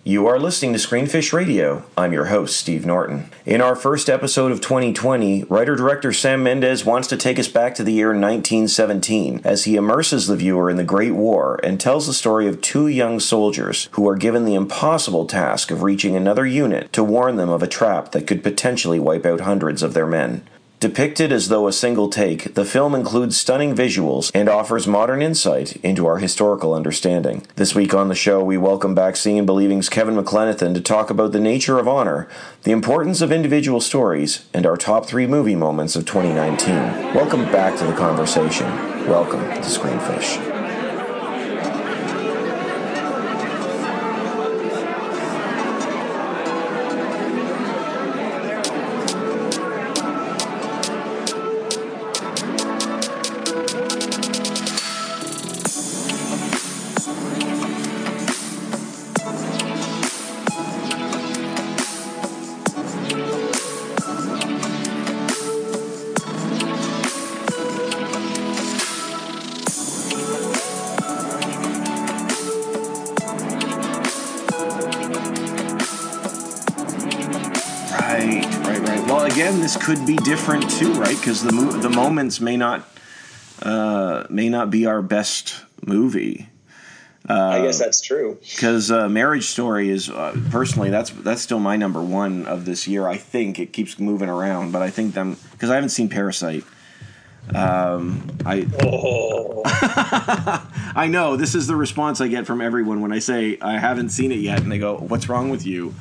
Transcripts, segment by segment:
You are listening to Screenfish Radio. I'm your host, Steve Norton. In our first episode of 2020, writer-director Sam Mendes wants to take us back to the year 1917 as he immerses the viewer in the Great War and tells the story of two young soldiers who are given the impossible task of reaching another unit to warn them of a trap that could potentially wipe out hundreds of their men. Depicted as though a single take, the film includes stunning visuals and offers modern insight into our historical understanding. This week on the show, we welcome back Seeing and Believing's Kevin McLenithan to talk about the nature of honor, the importance of individual stories, and our top 3 movie moments of 2019. Welcome back to the conversation. Welcome to Screenfish. This could be different too, right? Because the moments may not be our best movie. I guess that's true. Because Marriage Story is personally that's still my number one of this year. I think it keeps moving around, but I think because I haven't seen Parasite. I know this is the response I get from everyone when I say I haven't seen it yet, and they go, "What's wrong with you?"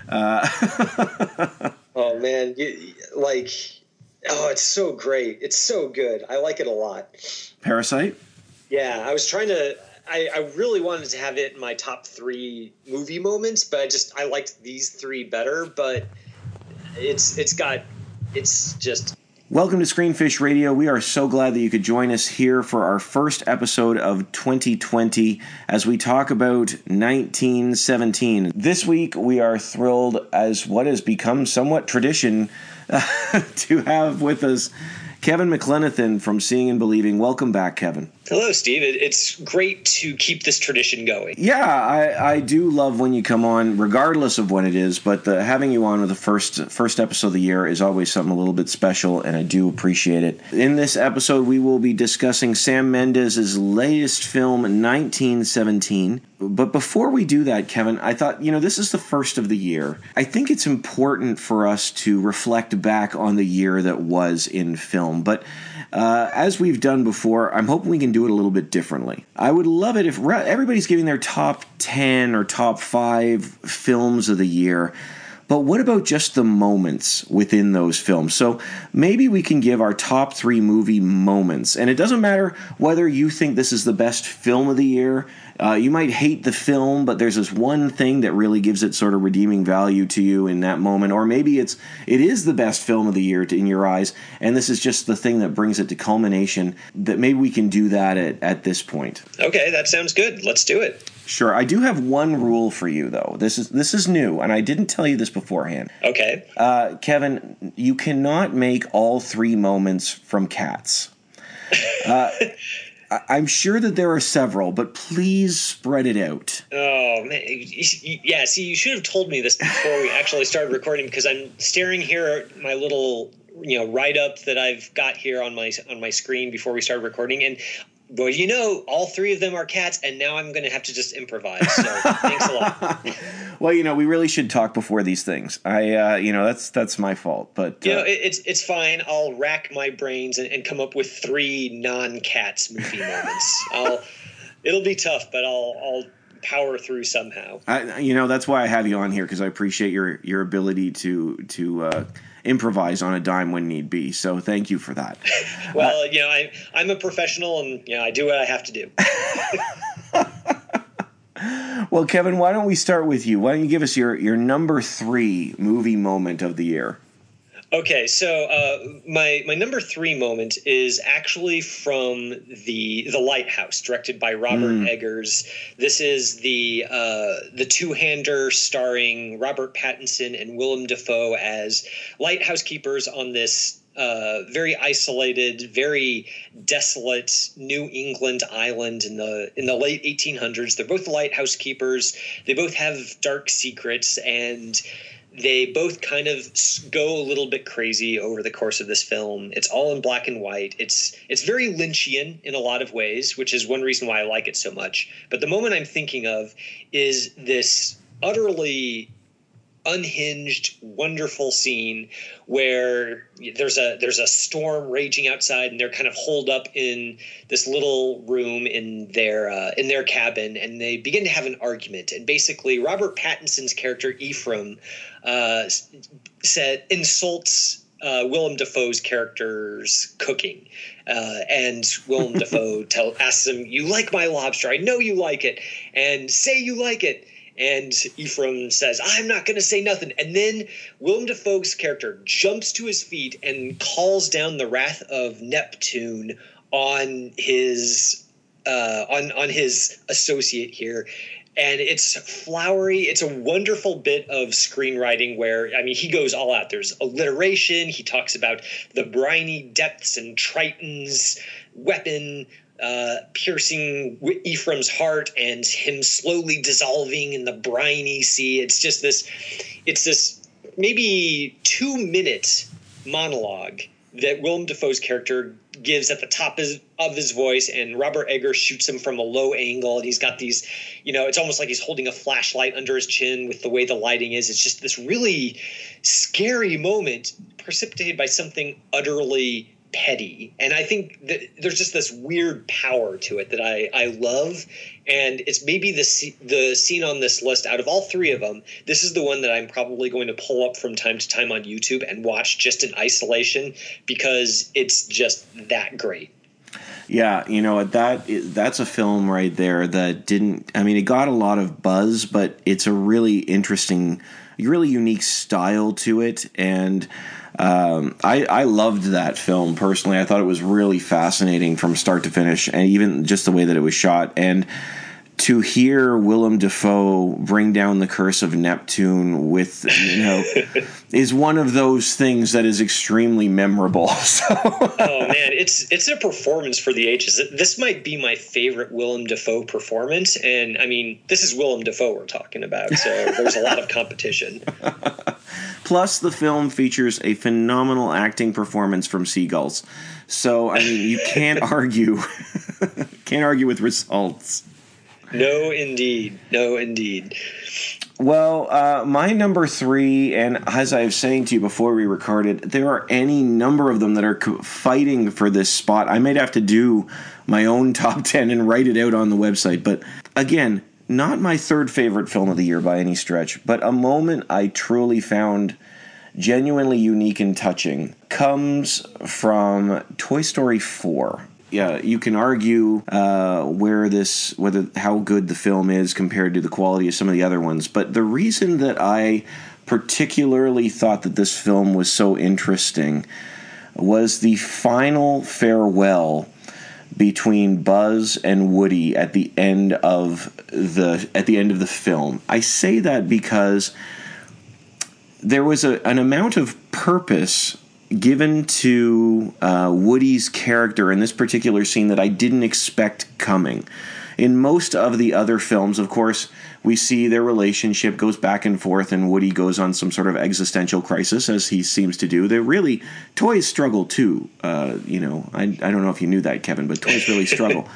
Oh man, it's so great. It's so good. I like it a lot. Parasite? Yeah, I was trying to. I really wanted to have it in my top 3 movie moments, but I liked these 3 better. But it's just. Welcome to Screenfish Radio. We are so glad that you could join us here for our first episode of 2020 as we talk about 1917. This week we are thrilled, as what has become somewhat tradition, to have with us Kevin McLenithan from Seeing and Believing. Welcome back, Kevin. Hello, Steve. It's great to keep this tradition going. Yeah, I do love when you come on, regardless of when it is, but having you on with the first episode of the year is always something a little bit special, and I do appreciate it. In this episode, we will be discussing Sam Mendes' latest film, 1917. But before we do that, Kevin, I thought, this is the first of the year. I think it's important for us to reflect back on the year that was in film. But as we've done before, I'm hoping we can do it a little bit differently. I would love it if everybody's giving their top 10 or top 5 films of the year. But what about just the moments within those films? So maybe we can give our top 3 movie moments. And it doesn't matter whether you think this is the best film of the year. You might hate the film, but there's this one thing that really gives it sort of redeeming value to you in that moment. Or maybe it is the best film of the year in your eyes, and this is just the thing that brings it to culmination. That maybe we can do that at this point. Okay, that sounds good. Let's do it. Sure. I do have one rule for you, though. This is new, and I didn't tell you this beforehand. Okay. Kevin, you cannot make all 3 moments from Cats. I'm sure that there are several, but please spread it out. Oh, man. Yeah, see, you should have told me this before we actually started recording, because I'm staring here at my little, write-up that I've got here on my screen before we started recording, and well, all 3 of them are cats, and now I'm going to have to just improvise. So thanks a lot. Well, we really should talk before these things. That's my fault. But it's fine. I'll rack my brains and come up with 3 non-cats movie moments. It'll be tough, but I'll power through somehow. That's why I have you on here, because I appreciate your ability to improvise on a dime when need be. So thank you for that. Well, I'm a professional, and I do what I have to do. Well, Kevin, why don't we start with you? Why don't you give us your number 3 movie moment of the year? Okay, so my number 3 moment is actually from the Lighthouse, directed by Robert Eggers. This is the two-hander starring Robert Pattinson and Willem Dafoe as lighthouse keepers on this very isolated, very desolate New England island in the late 1800s. They're both lighthouse keepers. They both have dark secrets, and they both kind of go a little bit crazy over the course of this film. It's all in black and white. It's very Lynchian in a lot of ways, which is one reason why I like it so much. But the moment I'm thinking of is this utterly unhinged, wonderful scene where there's a storm raging outside, and they're kind of holed up in this little room in their cabin, and they begin to have an argument. And basically, Robert Pattinson's character Ephraim insults Willem Dafoe's character's cooking, and Willem Dafoe asks him, "You like my lobster? I know you like it, and say you like it." And Ephraim says, "I'm not going to say nothing." And then Willem Dafoe's character jumps to his feet and calls down the wrath of Neptune on his associate here. And it's flowery. It's a wonderful bit of screenwriting where, I mean, he goes all out. There's alliteration. He talks about the briny depths and Triton's weapon piercing Ephraim's heart and him slowly dissolving in the briny sea. It's this maybe 2-minute monologue that Willem Dafoe's character gives at the top of his voice, and Robert Eggers shoots him from a low angle, and he's got these, it's almost like he's holding a flashlight under his chin with the way the lighting is. It's just this really scary moment precipitated by something utterly petty. And I think that there's just this weird power to it that I love. And it's maybe the scene on this list, out of all three of them, this is the one that I'm probably going to pull up from time to time on YouTube and watch just in isolation, because it's just that great. Yeah, that's a film right there that it got a lot of buzz, but it's a really interesting, really unique style to it. And I loved that film personally. I thought it was really fascinating from start to finish, and even just the way that it was shot. And to hear Willem Dafoe bring down the curse of Neptune with, is one of those things that is extremely memorable. So. Oh man, it's a performance for the ages. This might be my favorite Willem Dafoe performance, and I mean, this is Willem Dafoe we're talking about, so there's a lot of competition. Plus, the film features a phenomenal acting performance from seagulls. So, I mean, you can't argue. Can't argue with results. No, indeed. No, indeed. Well, my number 3, and as I was saying to you before we recorded, there are any number of them that are fighting for this spot. I might have to do my own top 10 and write it out on the website. But again, not my third favorite film of the year by any stretch, but a moment I truly found genuinely unique and touching comes from Toy Story 4. Yeah, you can argue whether how good the film is compared to the quality of some of the other ones, but the reason that I particularly thought that this film was so interesting was the final farewell between Buzz and Woody at the end of the film. I say that because there was an amount of purpose given to Woody's character in this particular scene that I didn't expect coming. In most of the other films, of course, we see their relationship goes back and forth, and Woody goes on some sort of existential crisis, as he seems to do. Toys struggle too. I don't know if you knew that, Kevin, but toys really struggle.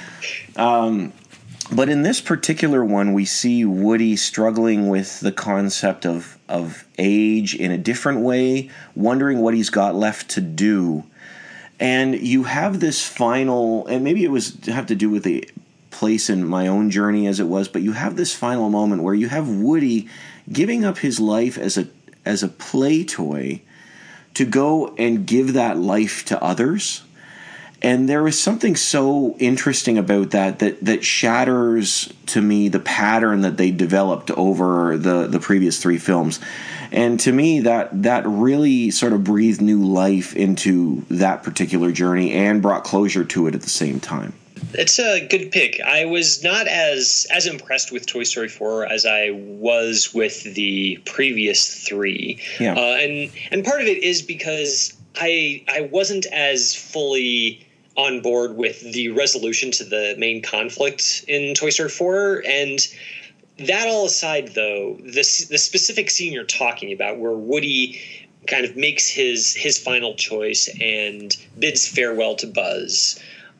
But in this particular one, we see Woody struggling with the concept of age in a different way, wondering what he's got left to do. And you have this final, and maybe it was have to do with the place in my own journey as it was, but you have this final moment where you have Woody giving up his life as a play toy to go and give that life to others. And there is something so interesting about that shatters, to me, the pattern that they developed over the previous 3 films. And to me, that really sort of breathed new life into that particular journey and brought closure to it at the same time. It's a good pick. I was not as impressed with Toy Story 4 as I was with the previous 3. Yeah. And part of it is because I wasn't as fully on board with the resolution to the main conflict in Toy Story 4. And that all aside, though, the specific scene you're talking about where Woody kind of makes his final choice and bids farewell to Buzz,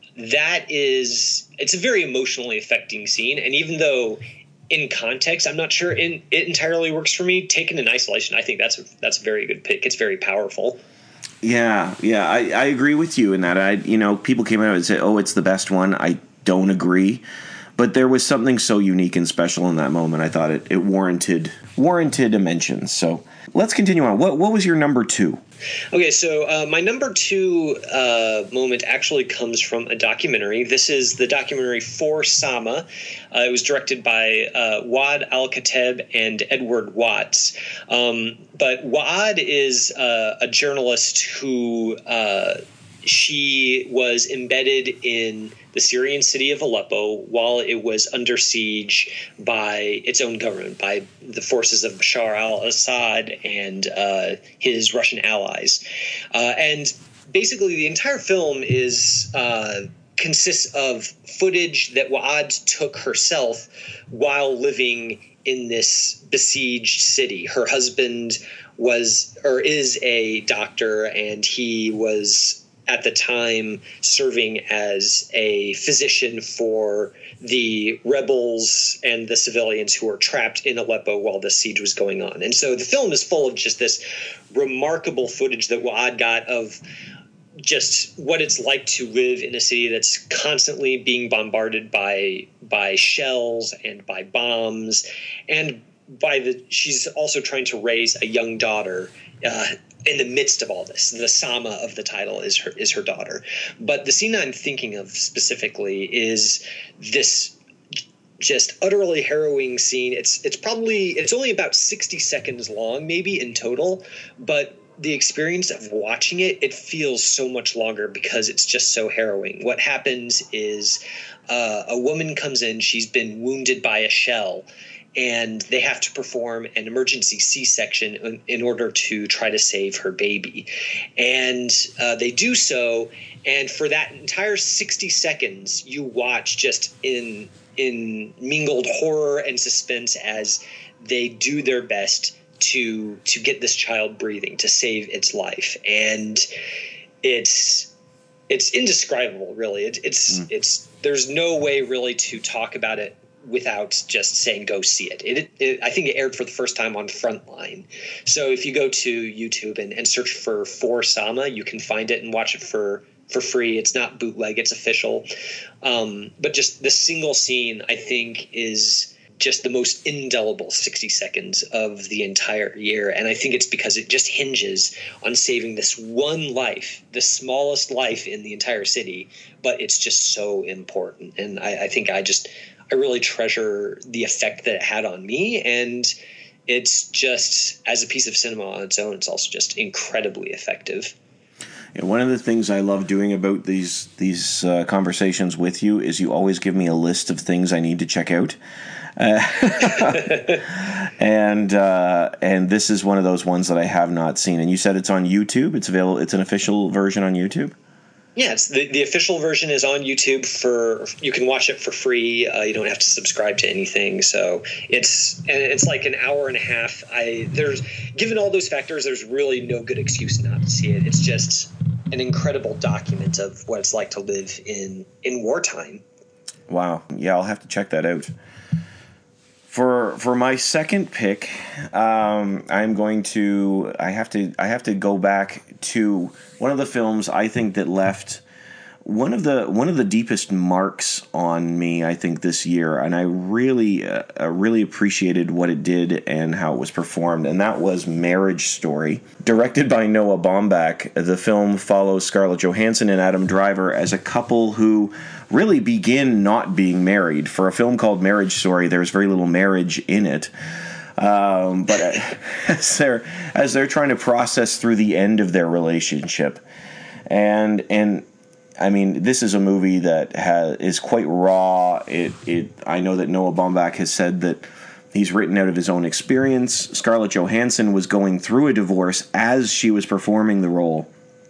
it's a very emotionally affecting scene. And even though in context, I'm not sure it entirely works for me, taken in isolation, I think that's a very good pick. It's very powerful. Yeah, I agree with you in that. People came out and said, "Oh, it's the best one." I don't agree, but there was something so unique and special in that moment. I thought it warranted a mention. So let's continue on. What was your number 2? Okay, so my number 2 moment actually comes from a documentary. This is the documentary For Sama. It was directed by Waad Al-Kateb and Edward Watts. But Waad is a journalist who she was embedded in the Syrian city of Aleppo while it was under siege by its own government, by the forces of Bashar al-Assad and his Russian allies. And basically the entire film consists of footage that Waad took herself while living in this besieged city. Her husband is a doctor, and he was at the time serving as a physician for the rebels and the civilians who were trapped in Aleppo while the siege was going on. And so the film is full of just this remarkable footage that Waad got of just what it's like to live in a city that's constantly being bombarded by shells and by bombs, and she's also trying to raise a young daughter in the midst of all this. The Sama of the title is her daughter. But the scene I'm thinking of specifically is this just utterly harrowing scene. It's only about 60 seconds long, maybe in total, but the experience of watching it feels so much longer because it's just so harrowing. What happens is a woman comes in, she's been wounded by a shell, and they have to perform an emergency C-section in order to try to save her baby. And they do so, and for that entire 60 seconds, you watch just in mingled horror and suspense as they do their best to get this child breathing, to save its life. And it's indescribable, really. There's no way really to talk about it without just saying go see it. I think it aired for the first time on Frontline. So if you go to YouTube and search for Sama, you can find it and watch it for free. It's not bootleg, it's official. But just the single scene, I think, is just the most indelible 60 seconds of the entire year. And I think it's because it just hinges on saving this one life, the smallest life in the entire city, but it's just so important. And I think I really treasure the effect that it had on me. And it's just, as a piece of cinema on its own, it's also just incredibly effective. Yeah, one of the things I love doing about these conversations with you is you always give me a list of things I need to check out. And this is one of those ones that I have not seen. And you said it's on YouTube. It's available. It's an official version on YouTube. Yeah, it's the official version is on YouTube. You can watch it for free. You don't have to subscribe to anything. So it's like an hour and a half. Given all those factors, there's really no good excuse not to see it. It's just an incredible document of what it's like to live in wartime. Wow. Yeah, I'll have to check that out. For my second pick, I have to go back to one of the films I think that left one of the deepest marks on me, I think, this year, and I really appreciated what it did and how it was performed, and that was Marriage Story. Directed by Noah Baumbach, the film follows Scarlett Johansson and Adam Driver as a couple who really begin not being married. For a film called Marriage Story, there's very little marriage in it. But as they're trying to process through the end of their relationship, and I mean, this is a movie that is quite raw. I know that Noah Baumbach has said that he's written out of his own experience. Scarlett Johansson was going through a divorce as she was performing the role,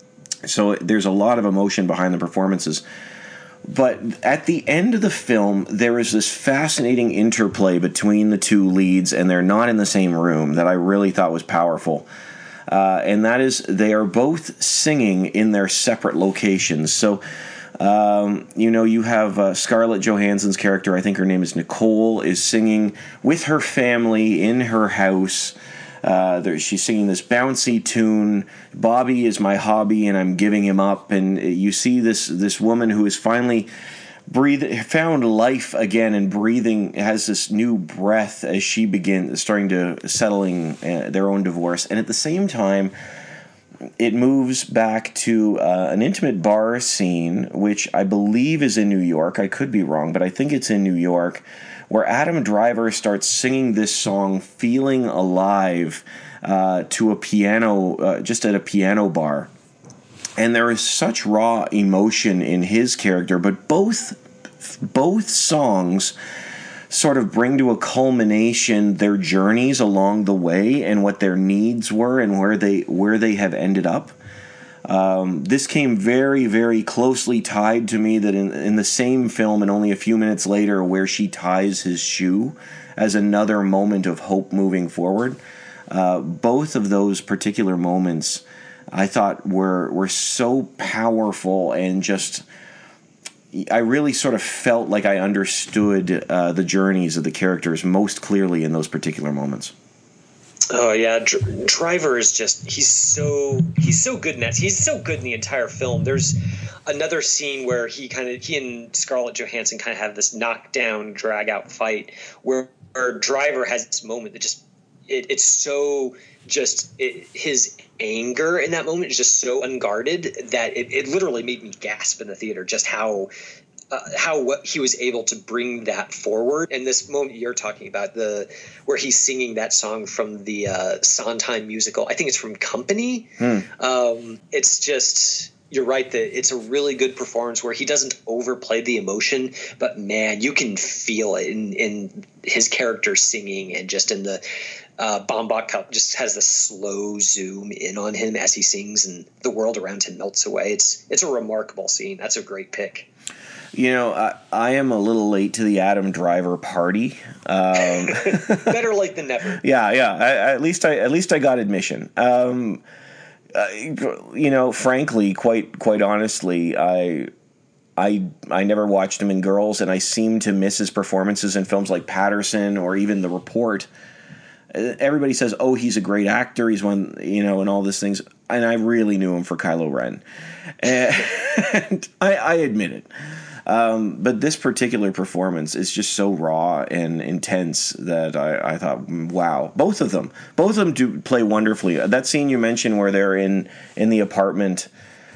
So there's a lot of emotion behind the performances. But at the end of the film, there is this fascinating interplay between the two leads, and they're not in the same room, that I really thought was powerful. And that is, they are both singing in their separate locations. So, you have Scarlett Johansson's character, I think her name is Nicole, is singing with her family in her house. She's singing this bouncy tune, Bobby is my hobby and I'm giving him up. And you see this woman who has finally found life again and breathing, has this new breath as she begins starting to settling their own divorce. And at the same time, it moves back to an intimate bar scene, which I believe is in New York. I could be wrong, but I think it's in New York, where Adam Driver starts singing this song, Feeling Alive, to a piano, just at a piano bar. And there is such raw emotion in his character, but both songs sort of bring to a culmination their journeys along the way and what their needs were and where they have ended up. This came very, very closely tied to me that in the same film, and only a few minutes later, where she ties his shoe as another moment of hope moving forward. Both of those particular moments I thought were so powerful, and just I really sort of felt like I understood the journeys of the characters most clearly in those particular moments. Oh yeah, Driver is he's so good in that. He's so good in the entire film. There's another scene where he and Scarlett Johansson kind of have this knockdown, drag out fight where Driver has this moment that his anger in that moment is just so unguarded that it literally made me gasp in the theater, just how what he was able to bring that forward. And this moment you're talking about, where he's singing that song from the Sondheim musical, I think it's from Company. It's just, you're right that it's a really good performance where he doesn't overplay the emotion, but man, you can feel it in his character singing, and just in the Baumbach Cup just has this slow zoom in on him as he sings, and the world around him melts away. It's a remarkable scene. That's a great pick. I am a little late to the Adam Driver party. Better late than never. Yeah. At least I got admission. Frankly, quite honestly, I never watched him in Girls, and I seem to miss his performances in films like Patterson or even The Report. Everybody says, "Oh, he's a great actor. He's one," and all these things. And I really knew him for Kylo Ren, and I admit it. But this particular performance is just so raw and intense that I thought, wow, both of them do play wonderfully. That scene you mentioned where they're in the apartment,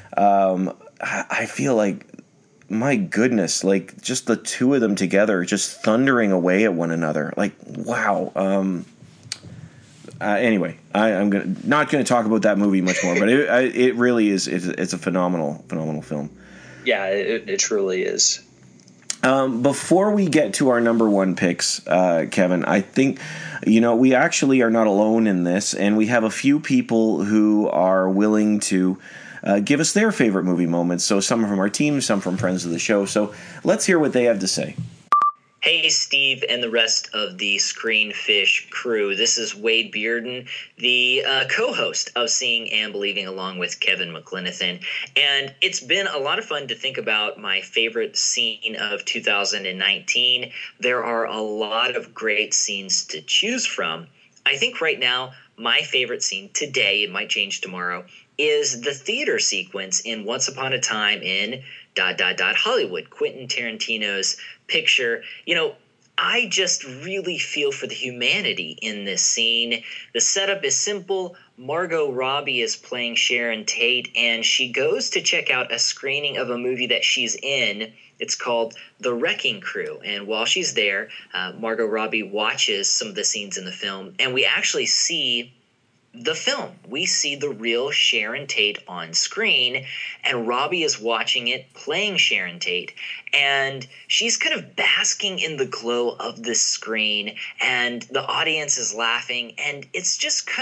I feel like, my goodness, like just the two of them together, just thundering away at one another. Like, wow. Anyway, I'm not going to talk about that movie much more, but it really is. It's a phenomenal film. Yeah, it truly is. Before we get to our number one picks, Kevin, I think, we actually are not alone in this, and we have a few people who are willing to give us their favorite movie moments. So some from our team, some from friends of the show. So let's hear what they have to say. Hey, Steve and the rest of the Screenfish crew. This is Wade Bearden, the co-host of Seeing and Believing, along with Kevin McLenithan. And it's been a lot of fun to think about my favorite scene of 2019. There are a lot of great scenes to choose from. I think right now, my favorite scene today, it might change tomorrow, is the theater sequence in Once Upon a Time in ... Hollywood, Quentin Tarantino's picture. I just really feel for the humanity in this scene. The setup is simple. Margot Robbie is playing Sharon Tate, and she goes to check out a screening of a movie that she's in. It's called The Wrecking Crew. And while she's there, Margot Robbie watches some of the scenes in the film, and we actually see the film. We see the real Sharon Tate on screen, and Robbie is watching it, playing Sharon Tate, and she's kind of basking in the glow of the screen, and the audience is laughing, and it's just kind of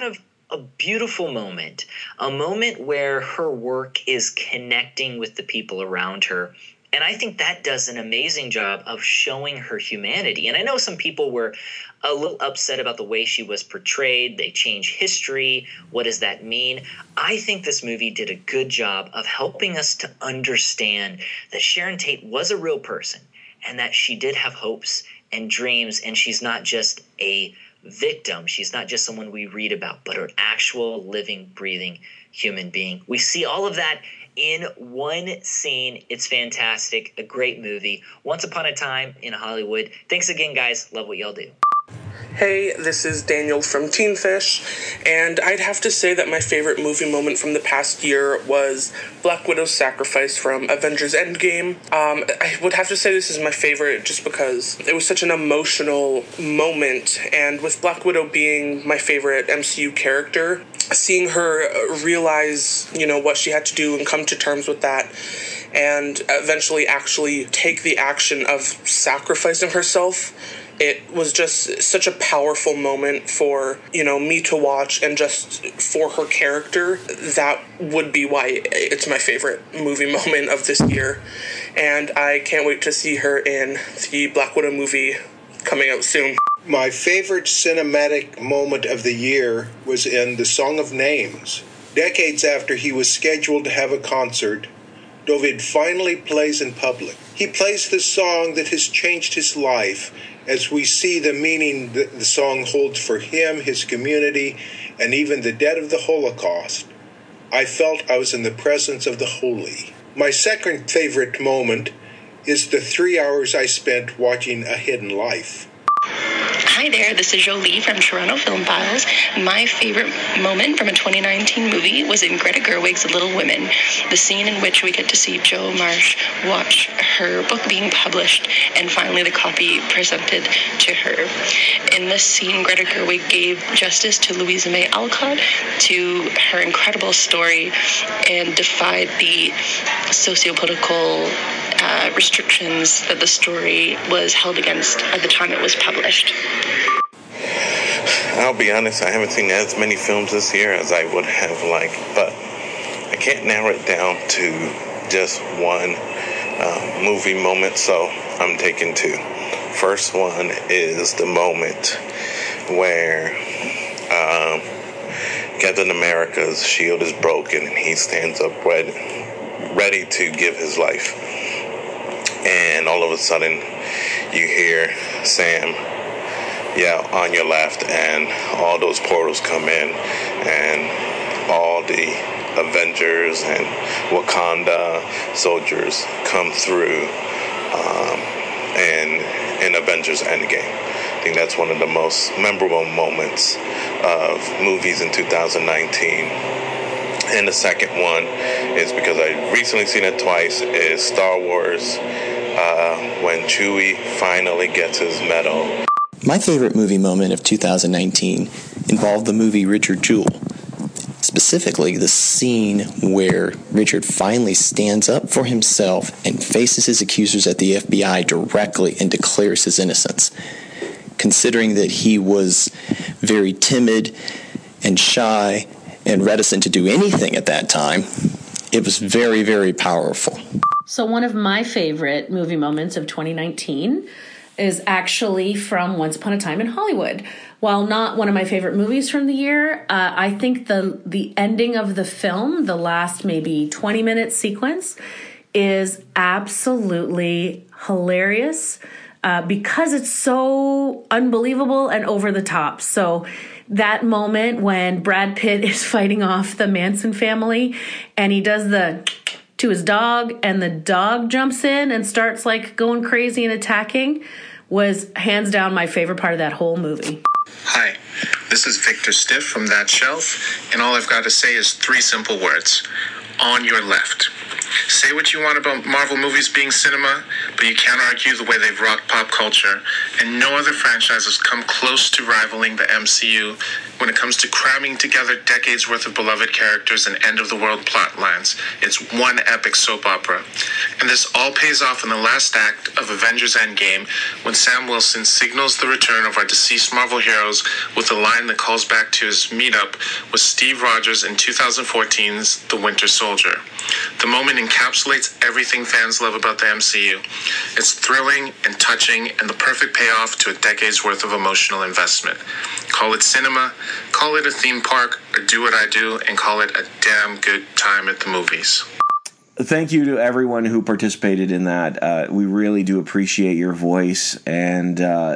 a beautiful moment, a moment where her work is connecting with the people around her. And I think that does an amazing job of showing her humanity. And I know some people were a little upset about the way she was portrayed. They change history. What does that mean? I think this movie did a good job of helping us to understand that Sharon Tate was a real person and that she did have hopes and dreams, and she's not just a victim. She's not just someone we read about, but an actual living, breathing human being. We see all of that in one scene. It's fantastic. A great movie. Once Upon a Time in Hollywood. Thanks again, guys. Love what y'all do. Hey, this is Daniel from Teen Fish, and I'd have to say that my favorite movie moment from the past year was Black Widow's sacrifice from Avengers Endgame. I would have to say this is my favorite just because it was such an emotional moment, and with Black Widow being my favorite MCU character, seeing her realize, what she had to do and come to terms with that, and eventually actually take the action of sacrificing herself, it was just such a powerful moment for, me to watch, and just for her character. That would be why it's my favorite movie moment of this year. And I can't wait to see her in the Black Widow movie coming out soon. My favorite cinematic moment of the year was in The Song of Names. Decades after he was scheduled to have a concert, David finally plays in public. He plays the song that has changed his life, as we see the meaning that the song holds for him, his community, and even the dead of the Holocaust. I felt I was in the presence of the holy. My second favorite moment is the 3 hours I spent watching A Hidden Life. Hi there, this is Jolie from Toronto Film Files. My favorite moment from a 2019 movie was in Greta Gerwig's Little Women, the scene in which we get to see Jo Marsh watch her book being published and finally the copy presented to her. In this scene, Greta Gerwig gave justice to Louisa May Alcott, to her incredible story, and defied the socio-political restrictions that the story was held against at the time it was published. I'll be honest, I haven't seen as many films this year as I would have liked, but I can't narrow it down to just one movie moment, so I'm taking two. First one is the moment where Captain America's shield is broken and he stands up ready to give his life. And all of a sudden, you hear Sam yell on your left, and all those portals come in, and all the Avengers and Wakanda soldiers come through in Avengers Endgame. I think that's one of the most memorable moments of movies in 2019. And the second one is, because I recently seen it twice, is Star Wars, when Chewie finally gets his medal. My favorite movie moment of 2019 involved the movie Richard Jewell. Specifically, the scene where Richard finally stands up for himself and faces his accusers at the FBI directly and declares his innocence. Considering that he was very timid and shy and reticent to do anything at that time, it was very, very powerful. So one of my favorite movie moments of 2019 is actually from Once Upon a Time in Hollywood. While not one of my favorite movies from the year, I think the ending of the film, the last maybe 20-minute sequence, is absolutely hilarious because it's so unbelievable and over the top. So that moment when Brad Pitt is fighting off the Manson family and he does the to his dog and the dog jumps in and starts like going crazy and attacking was hands down my favorite part of that whole movie. Hi, this is Victor Stiff from That Shelf, and all I've got to say is 3 simple words. On your left. Say what you want about Marvel movies being cinema, but you can't argue the way they've rocked pop culture, and no other franchise has come close to rivaling the MCU when it comes to cramming together decades worth of beloved characters and end-of-the-world plot lines. It's one epic soap opera. And this all pays off in the last act of Avengers Endgame when Sam Wilson signals the return of our deceased Marvel heroes with a line that calls back to his meetup with Steve Rogers in 2014's The Winter Soldier. The moment encapsulates everything fans love about the MCU. It's thrilling and touching and the perfect payoff to a decade's worth of emotional investment. Call it cinema, call it a theme park, or do what I do and call it a damn good time at the movies. Thank you to everyone who participated in that. We really do appreciate your voice. And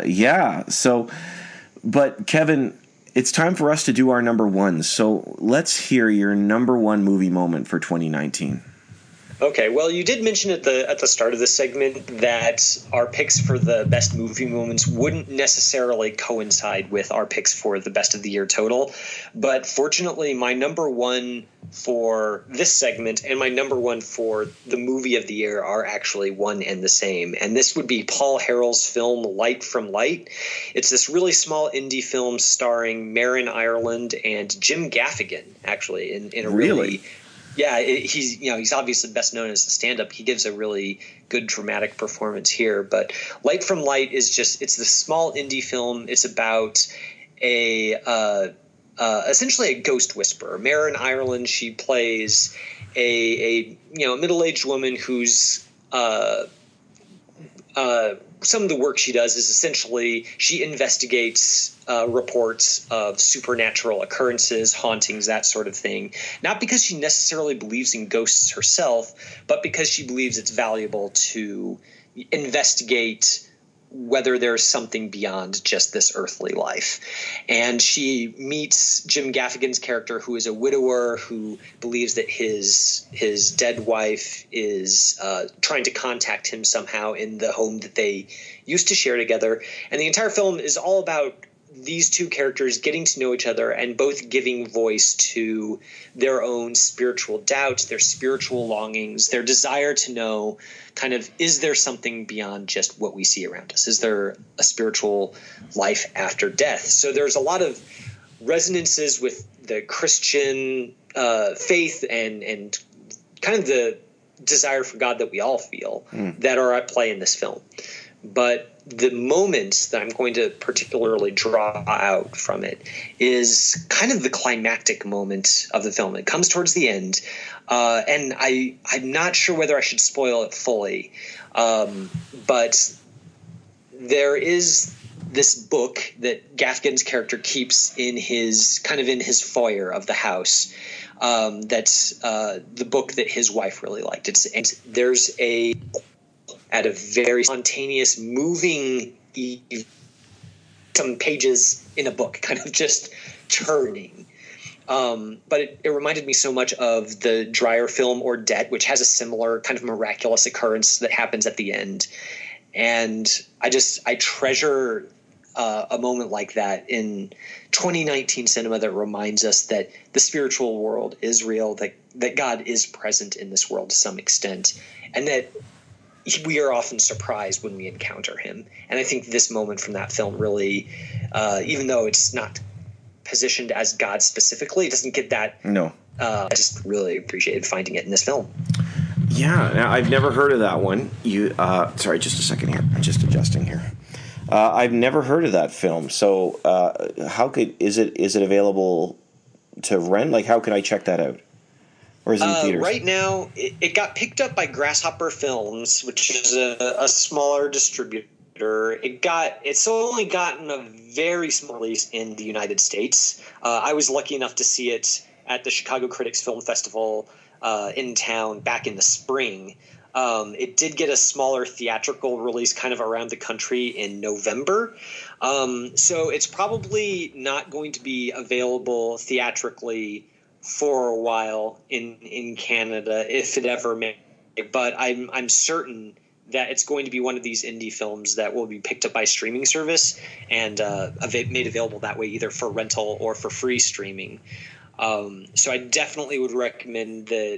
but Kevin, it's time for us to do our number ones. So let's hear your number one movie moment for 2019. Okay, well, you did mention at the start of this segment that our picks for the best movie moments wouldn't necessarily coincide with our picks for the best of the year total. But fortunately, my number one for this segment and my number one for the movie of the year are actually one and the same. And this would be Paul Harrell's film Light from Light. It's this really small indie film starring Marin Ireland and Jim Gaffigan, actually, in a really yeah, he's obviously best known as a stand-up. He gives a really good dramatic performance here. But Light from Light is it's this small indie film. It's about essentially a ghost whisperer. Marin Ireland, she plays a middle-aged woman who's some of the work she does is essentially she investigates reports of supernatural occurrences, hauntings, that sort of thing. Not because she necessarily believes in ghosts herself, but because she believes it's valuable to investigate whether there's something beyond just this earthly life. And she meets Jim Gaffigan's character, who is a widower who believes that his dead wife is trying to contact him somehow in the home that they used to share together. And the entire film is all about these two characters getting to know each other and both giving voice to their own spiritual doubts, their spiritual longings, their desire to know kind of, is there something beyond just what we see around us? Is there a spiritual life after death? So there's a lot of resonances with the Christian faith and kind of the desire for God that we all feel that are at play in this film. But the moments that I'm going to particularly draw out from it is kind of the climactic moment of the film. It comes towards the end, and I'm not sure whether I should spoil it fully, but there is this book that Gaffigan's character keeps in his foyer of the house. That's the book that his wife really liked. There's at a very spontaneous, moving, some pages in a book, kind of just turning. But it reminded me so much of the Dreyer film Ordet, which has a similar kind of miraculous occurrence that happens at the end. And I treasure a moment like that in 2019 cinema that reminds us that the spiritual world is real, that God is present in this world to some extent, and that we are often surprised when we encounter him. And I think this moment from that film really, even though it's not positioned as God specifically, it doesn't get that. No. I just really appreciated finding it in this film. Yeah, I've never heard of that one. Sorry, just a second here. I'm just adjusting here. I've never heard of that film. So is it available to rent? Like, how can I check that out? Or is it in theaters? Right now, it got picked up by Grasshopper Films, which is a smaller distributor. It's only gotten a very small release in the United States. I was lucky enough to see it at the Chicago Critics Film Festival in town back in the spring. It did get a smaller theatrical release kind of around the country in November. So it's probably not going to be available theatrically for a while in Canada, if it ever may. But I'm certain that it's going to be one of these indie films that will be picked up by streaming service and made available that way, either for rental or for free streaming. So I definitely would recommend that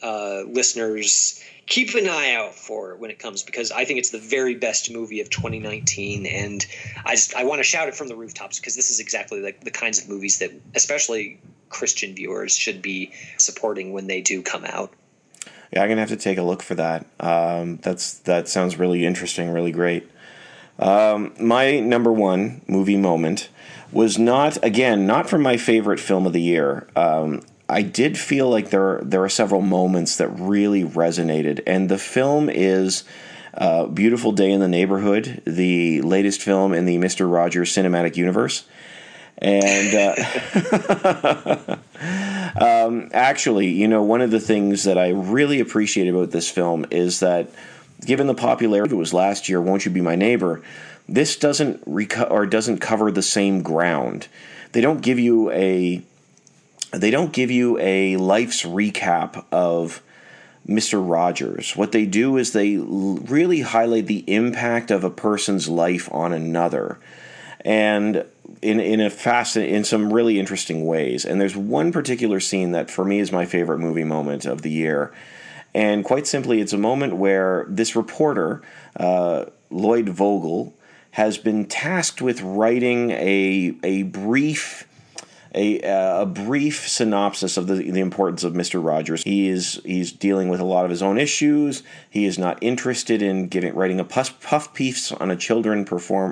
listeners keep an eye out for when it comes, because I think it's the very best movie of 2019, and I want to shout it from the rooftops, because this is exactly like the kinds of movies that especially Christian viewers should be supporting when they do come out. Yeah, I'm gonna have to take a look for that. That sounds really interesting, really great. My number one movie moment was not from my favorite film of the year. I did feel like there are several moments that really resonated, and the film is Beautiful Day in the Neighborhood, the latest film in the Mr. Rogers cinematic universe. And actually, one of the things that I really appreciate about this film is that, given the popularity it was last year, Won't You Be My Neighbor, this doesn't cover the same ground. They don't give you a life's recap of Mr. Rogers. What they do is they really highlight the impact of a person's life on another, and in some really interesting ways. And there's one particular scene that for me is my favorite movie moment of the year. And quite simply, it's a moment where this reporter, Lloyd Vogel, has been tasked with writing a brief synopsis of the importance of Mr. Rogers. He's dealing with a lot of his own issues. He is not interested in writing a puff piece on a children's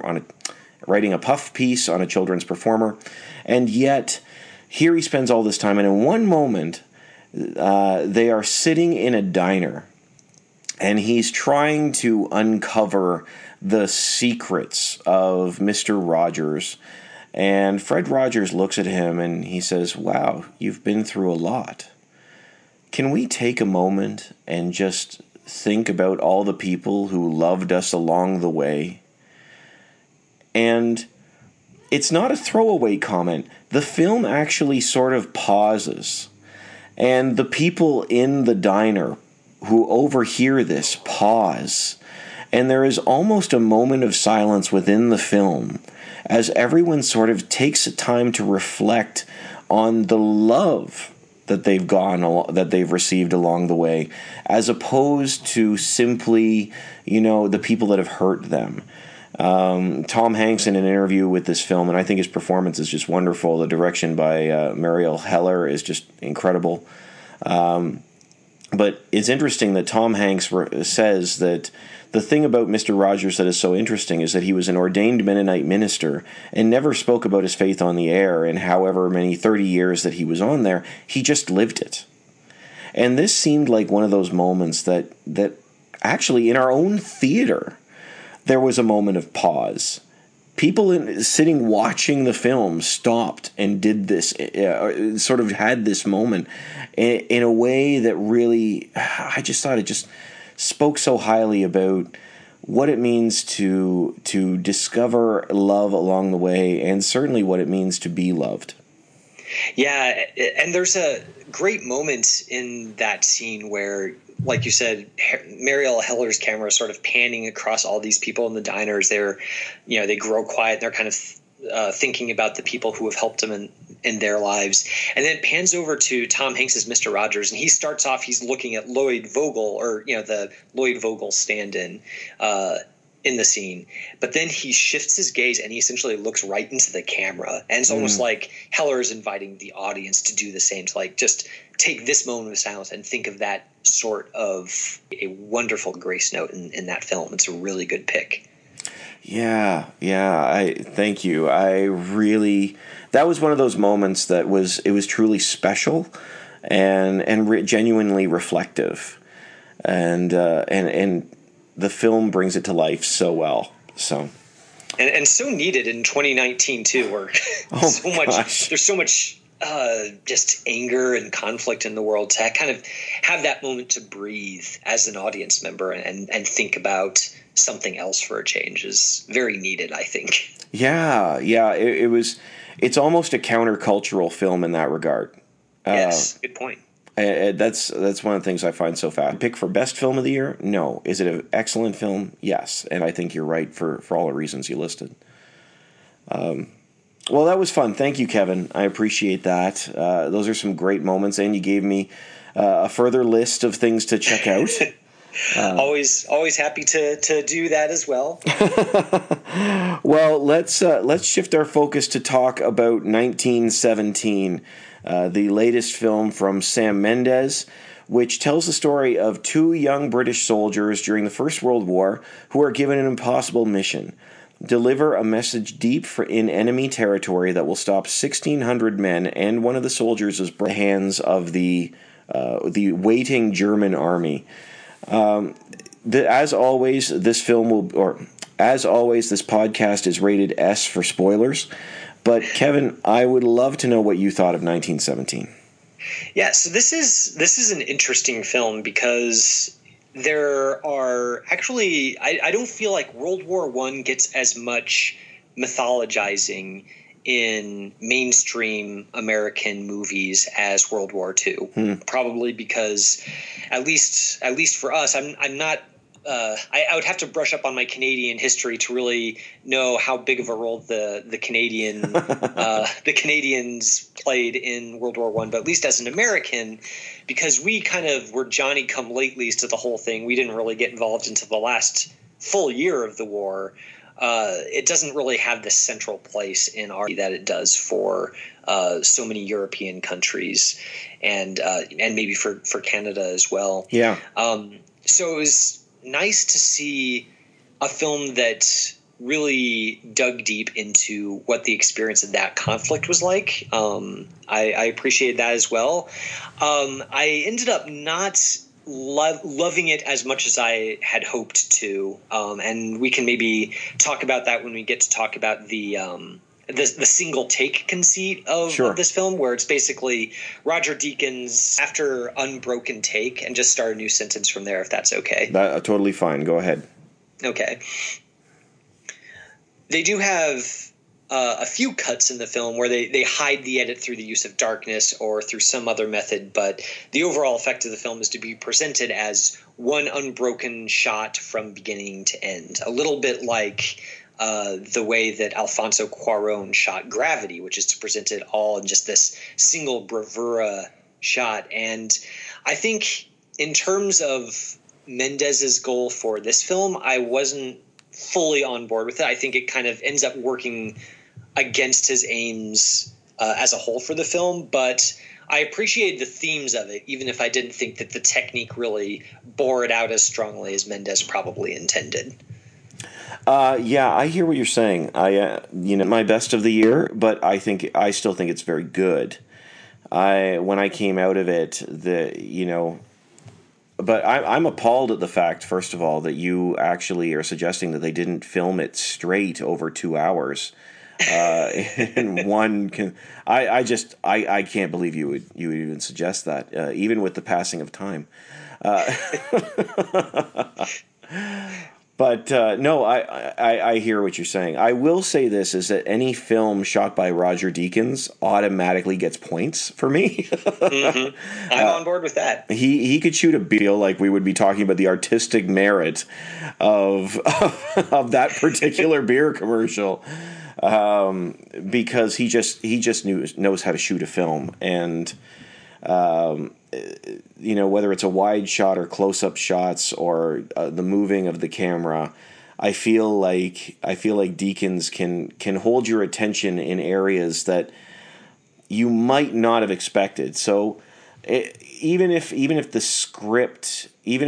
performer, and yet here he spends all this time. And in one moment, they are sitting in a diner, and he's trying to uncover the secrets of Mr. Rogers. And Fred Rogers looks at him and he says, "Wow, you've been through a lot. Can we take a moment and just think about all the people who loved us along the way?" And it's not a throwaway comment. The film actually sort of pauses, and the people in the diner who overhear this pause, and there is almost a moment of silence within the film as everyone sort of takes time to reflect on the love that they've received along the way, as opposed to simply, the people that have hurt them. Tom Hanks, in an interview with this film, and I think his performance is just wonderful. The direction by Mariel Heller is just incredible. But it's interesting that Tom Hanks says that the thing about Mr. Rogers that is so interesting is that he was an ordained Mennonite minister and never spoke about his faith on the air, and however many 30 years that he was on there, he just lived it. And this seemed like one of those moments that actually in our own theater, there was a moment of pause. People sitting watching the film stopped and did this, sort of had this moment in a way that really, I just thought it just spoke so highly about what it means to discover love along the way, and certainly what it means to be loved. Yeah, and there's a great moment in that scene where, like you said, Mariel Heller's camera is sort of panning across all these people in the diners. They grow quiet. They're kind of thinking about the people who have helped them in their lives. And then it pans over to Tom Hanks's Mr. Rogers, and he starts off, he's looking at Lloyd Vogel, or, the Lloyd Vogel stand-in in the scene. But then he shifts his gaze and he essentially looks right into the camera. And it's almost like Heller is inviting the audience to do the same, to just take this moment of silence and think of that sort of a wonderful grace note in that film. It's a really good pick. Yeah. Thank you. That was one of those moments that was truly special and genuinely reflective, and the film brings it to life so well. So, and so needed in 2019 too, where there's so much just anger and conflict in the world. To kind of have that moment to breathe as an audience member and think about something else for a change is very needed, I think. Yeah. It's almost a countercultural film in that regard. Yes, good point. That's one of the things I find so fascinating. Pick for best film of the year? No. Is it an excellent film? Yes. And I think you're right for all the reasons you listed. Well, that was fun. Thank you, Kevin. I appreciate that. Those are some great moments, and you gave me a further list of things to check out. Always happy to do that as well. Well, let's shift our focus to talk about 1917, the latest film from Sam Mendes, which tells the story of two young British soldiers during the First World War who are given an impossible mission: deliver a message deep in enemy territory that will stop 1,600 men and one of the soldiers is in the hands of the waiting German army. As always, this podcast is rated S for spoilers. But Kevin, I would love to know what you thought of 1917. Yeah, so this is an interesting film because there are actually I don't feel like World War I gets as much mythologizing in mainstream American movies as World War II. Probably because at least for us, I'm not. I would have to brush up on my Canadian history to really know how big of a role the Canadians played in World War I. But at least as an American, because we kind of were Johnny-come-latelys to the whole thing, we didn't really get involved until the last full year of the war. It doesn't really have the central place in our that it does for so many European countries, and maybe for Canada as well. Yeah. So it was nice to see a film that really dug deep into what the experience of that conflict was like. I appreciated that as well. I ended up not loving it as much as I had hoped to, and we can maybe talk about that when we get to talk about the single take conceit of this film, where it's basically Roger Deakins after unbroken take and just start a new sentence from there, if that's okay. Totally fine. Go ahead. Okay. They do have a few cuts in the film where they hide the edit through the use of darkness or through some other method, but the overall effect of the film is to be presented as one unbroken shot from beginning to end. A little bit like the way that Alfonso Cuarón shot Gravity, which is to present it all in just this single bravura shot. And I think in terms of Mendes's goal for this film, I wasn't fully on board with it. I think it kind of ends up working against his aims as a whole for the film, but I appreciated the themes of it, even if I didn't think that the technique really bore it out as strongly as Mendes probably intended. Yeah, I hear what you're saying. My best of the year, but I still think it's very good. When I came out of it, but I'm appalled at the fact, first of all, that you actually are suggesting that they didn't film it straight over 2 hours. And one can, I can't believe you would even suggest that, even with the passing of time. But no, I hear what you're saying. I will say this, is that any film shot by Roger Deakins automatically gets points for me. Mm-hmm. I'm on board with that. He could shoot a deal like we would be talking about the artistic merit of that particular beer commercial, because he just knows how to shoot a film. And whether it's a wide shot or close-up shots or the moving of the camera, I feel like Deakins can hold your attention in areas that you might not have expected. So even if the script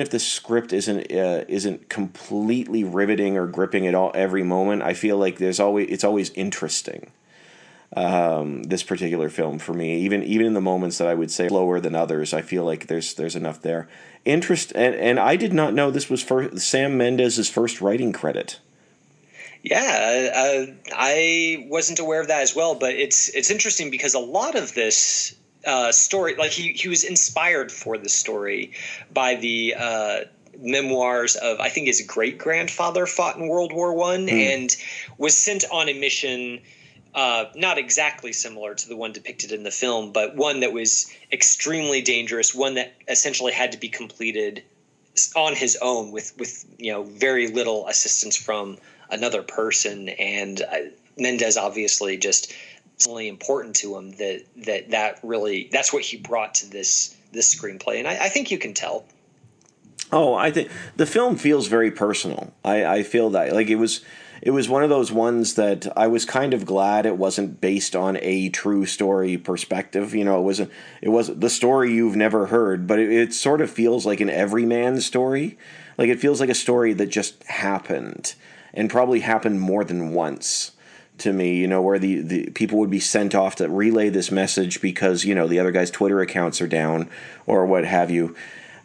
isn't completely riveting or gripping at all every moment, I feel like it's always interesting. This particular film for me, even in the moments that I would say slower than others, I feel like there's enough there. And I did not know this was Sam Mendes' first writing credit. Yeah, I wasn't aware of that as well, but it's interesting because a lot of this story, like he was inspired for the story by the memoirs of, I think his great-grandfather fought in World War I and was sent on a mission. Not exactly similar to the one depicted in the film, but one that was extremely dangerous, one that essentially had to be completed on his own with very little assistance from another person. And Mendes obviously just really important to him that's what he brought to this screenplay, and I think you can tell. Oh, I think the film feels very personal. I feel that like it was one of those ones that I was kind of glad it wasn't based on a true story perspective. You know, it wasn't the story you've never heard, but it sort of feels like an everyman story. Like it feels like a story that just happened and probably happened more than once to me, you know, where the people would be sent off to relay this message because, you know, the other guy's Twitter accounts are down or what have you.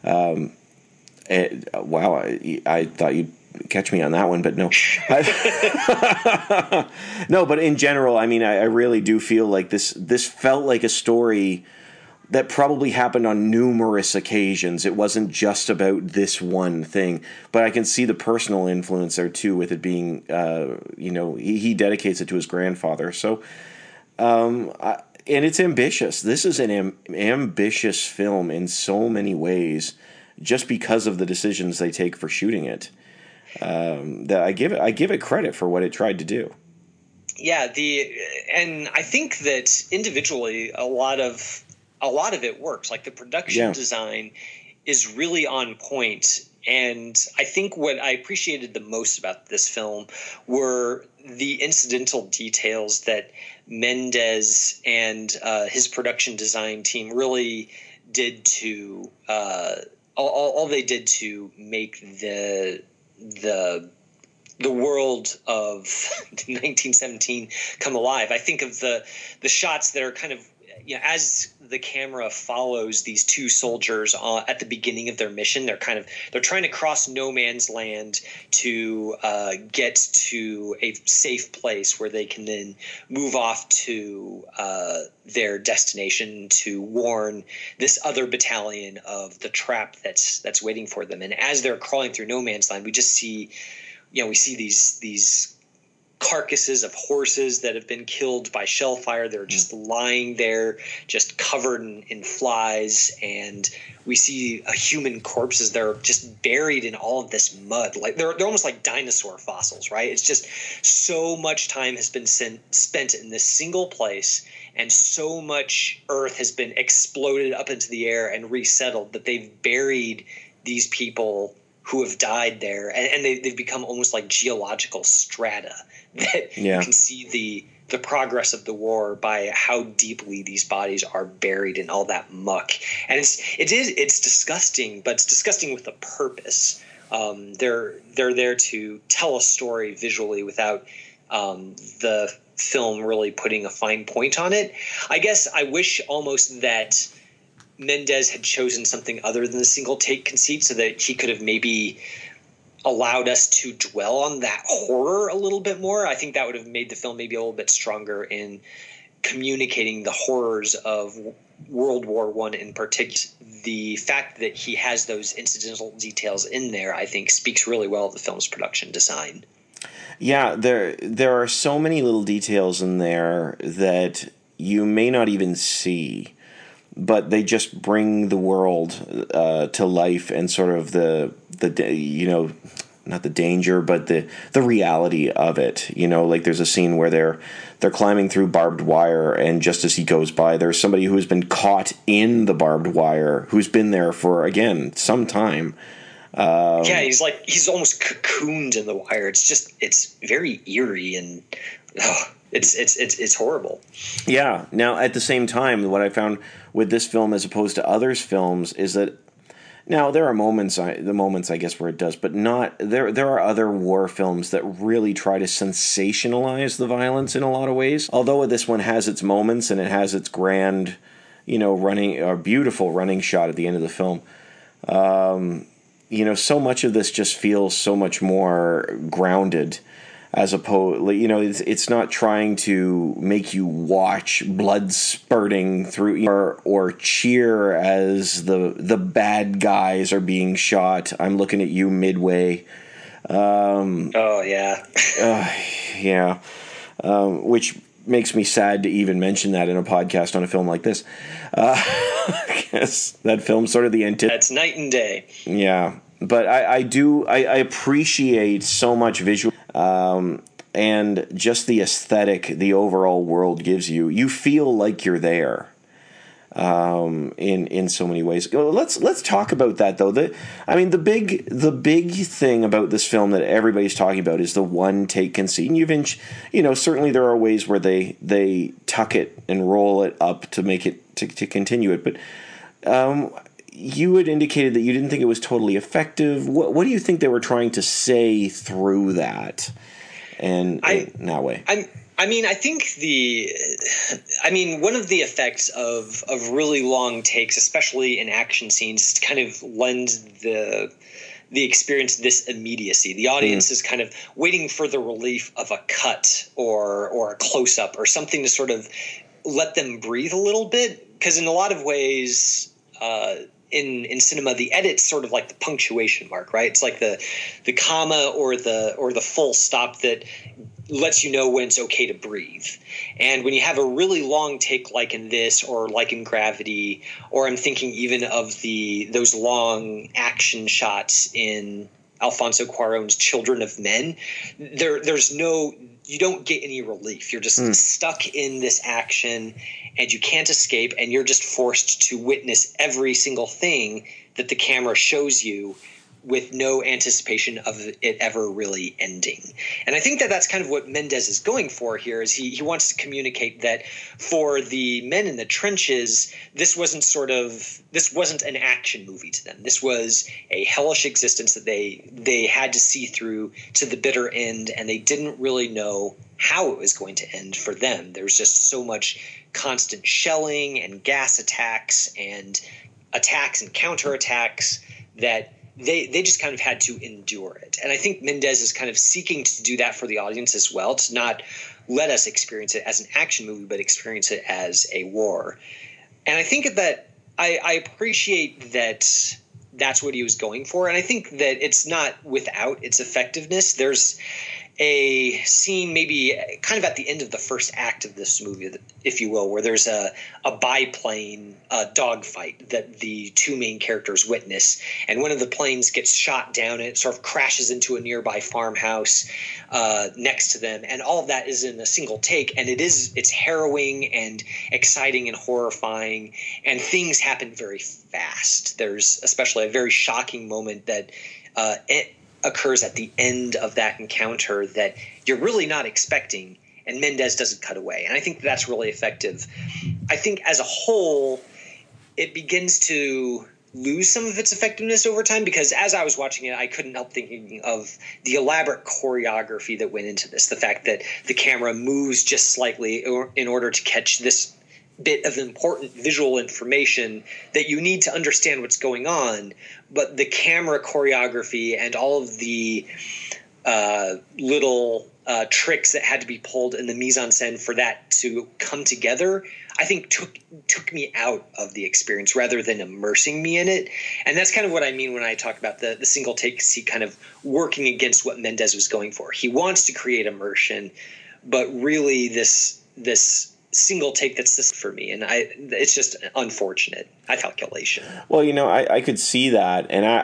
Wow, I thought you'd catch me on that one, but no. No, but in general, I mean, I really do feel like this felt like a story that probably happened on numerous occasions. It wasn't just about this one thing, but I can see the personal influence there too, with it being, you know, he dedicates it to his grandfather. So, and it's ambitious. This is an ambitious film in so many ways, just because of the decisions they take for shooting it. That I give it credit for what it tried to do. Yeah, and I think that individually a lot of it works. Like the production design is really on point, and I think what I appreciated the most about this film were the incidental details that Mendes and his production design team really did to all they did to make the world of 1917 come alive. I think of the shots that are kind of, you know, as the camera follows these two soldiers at the beginning of their mission, they're trying to cross no man's land to get to a safe place where they can then move off to their destination to warn this other battalion of the trap that's waiting for them. And as they're crawling through no man's land, we just see, you know, we see these carcasses of horses that have been killed by shell fire. They're just lying there, just covered in flies, and we see human corpses. They're just buried in all of this mud. Like they're almost like dinosaur fossils, right? It's just so much time has been spent in this single place, and so much earth has been exploded up into the air and resettled that they've buried these people who have died there, and they've become almost like geological strata that you can see the progress of the war by how deeply these bodies are buried in all that muck. And it's disgusting, but it's disgusting with a purpose. They're there to tell a story visually without the film really putting a fine point on it. I guess I wish almost that Mendes had chosen something other than the single take conceit, so that he could have maybe allowed us to dwell on that horror a little bit more. I think that would have made the film maybe a little bit stronger in communicating the horrors of World War I in particular. The fact that he has those incidental details in there, I think, speaks really well of the film's production design. Yeah, there are so many little details in there that you may not even see, but they just bring the world to life, and sort of the you know, not the danger, but the reality of it. You know, like there's a scene where they're climbing through barbed wire, and just as he goes by, there's somebody who has been caught in the barbed wire, who's been there for, again, some time. He's almost cocooned in the wire. It's very eerie, and it's horrible. Yeah. Now, at the same time, what I found with this film as opposed to others' films is that now there are moments, I guess, where it does, but not there. There are other war films that really try to sensationalize the violence in a lot of ways. Although this one has its moments, and it has its grand, you know, beautiful running shot at the end of the film. You know, so much of this just feels so much more grounded, as opposed, you know, it's not trying to make you watch blood spurting through or cheer as the bad guys are being shot. I'm looking at you, Midway. Which makes me sad to even mention that in a podcast on a film like this. I guess that film's sort of the antithesis. That's night and day. Yeah, but I appreciate so much visual, and and just the aesthetic the overall world gives you, you feel like you're there. In so many ways. Let's talk about that though. The big thing about this film that everybody's talking about is the one take conceit. And certainly there are ways where they tuck it and roll it up to make it to continue it. But you had indicated that you didn't think it was totally effective. What do you think they were trying to say through that? And in that way, I think one of the effects of really long takes, especially in action scenes, is to kind of lend the experience this immediacy. The audience is kind of waiting for the relief of a cut or a close up or something to sort of let them breathe a little bit. Because in a lot of ways, in cinema, the edit's sort of like the punctuation mark, right? It's like the comma or the full stop that lets you know when it's okay to breathe. And when you have a really long take like in this or like in Gravity, or I'm thinking even of those long action shots in Alfonso Cuarón's Children of Men, you don't get any relief. You're just stuck in this action and you can't escape, and you're just forced to witness every single thing that the camera shows you with no anticipation of it ever really ending. And I think that that's kind of what Mendes is going for here, is he wants to communicate that for the men in the trenches, this wasn't an action movie to them. This was a hellish existence that they had to see through to the bitter end, and they didn't really know how it was going to end for them. There was just so much constant shelling and gas attacks and counterattacks that they just kind of had to endure it. And I think Mendes is kind of seeking to do that for the audience as well, to not let us experience it as an action movie, but experience it as a war. And I think that I appreciate that that's what he was going for. And I think that it's not without its effectiveness. There's a scene maybe kind of at the end of the first act of this movie, if you will, where there's a biplane dogfight that the two main characters witness, and one of the planes gets shot down and it sort of crashes into a nearby farmhouse next to them, and all of that is in a single take, and it's harrowing and exciting and horrifying, and things happen very fast. There's especially a very shocking moment that it occurs at the end of that encounter that you're really not expecting, and Mendes doesn't cut away. And I think that's really effective. I think as a whole, it begins to lose some of its effectiveness over time, because as I was watching it, I couldn't help thinking of the elaborate choreography that went into this. The fact that the camera moves just slightly in order to catch this bit of important visual information that you need to understand what's going on, but the camera choreography and all of the little tricks that had to be pulled in the mise-en-scène for that to come together, I think took me out of the experience rather than immersing me in it. And that's kind of what I mean when I talk about the single take seat kind of working against what Mendes was going for. He wants to create immersion, but really this single take that's this for me, and it's just unfortunate. I calculation. Well, I could see that, and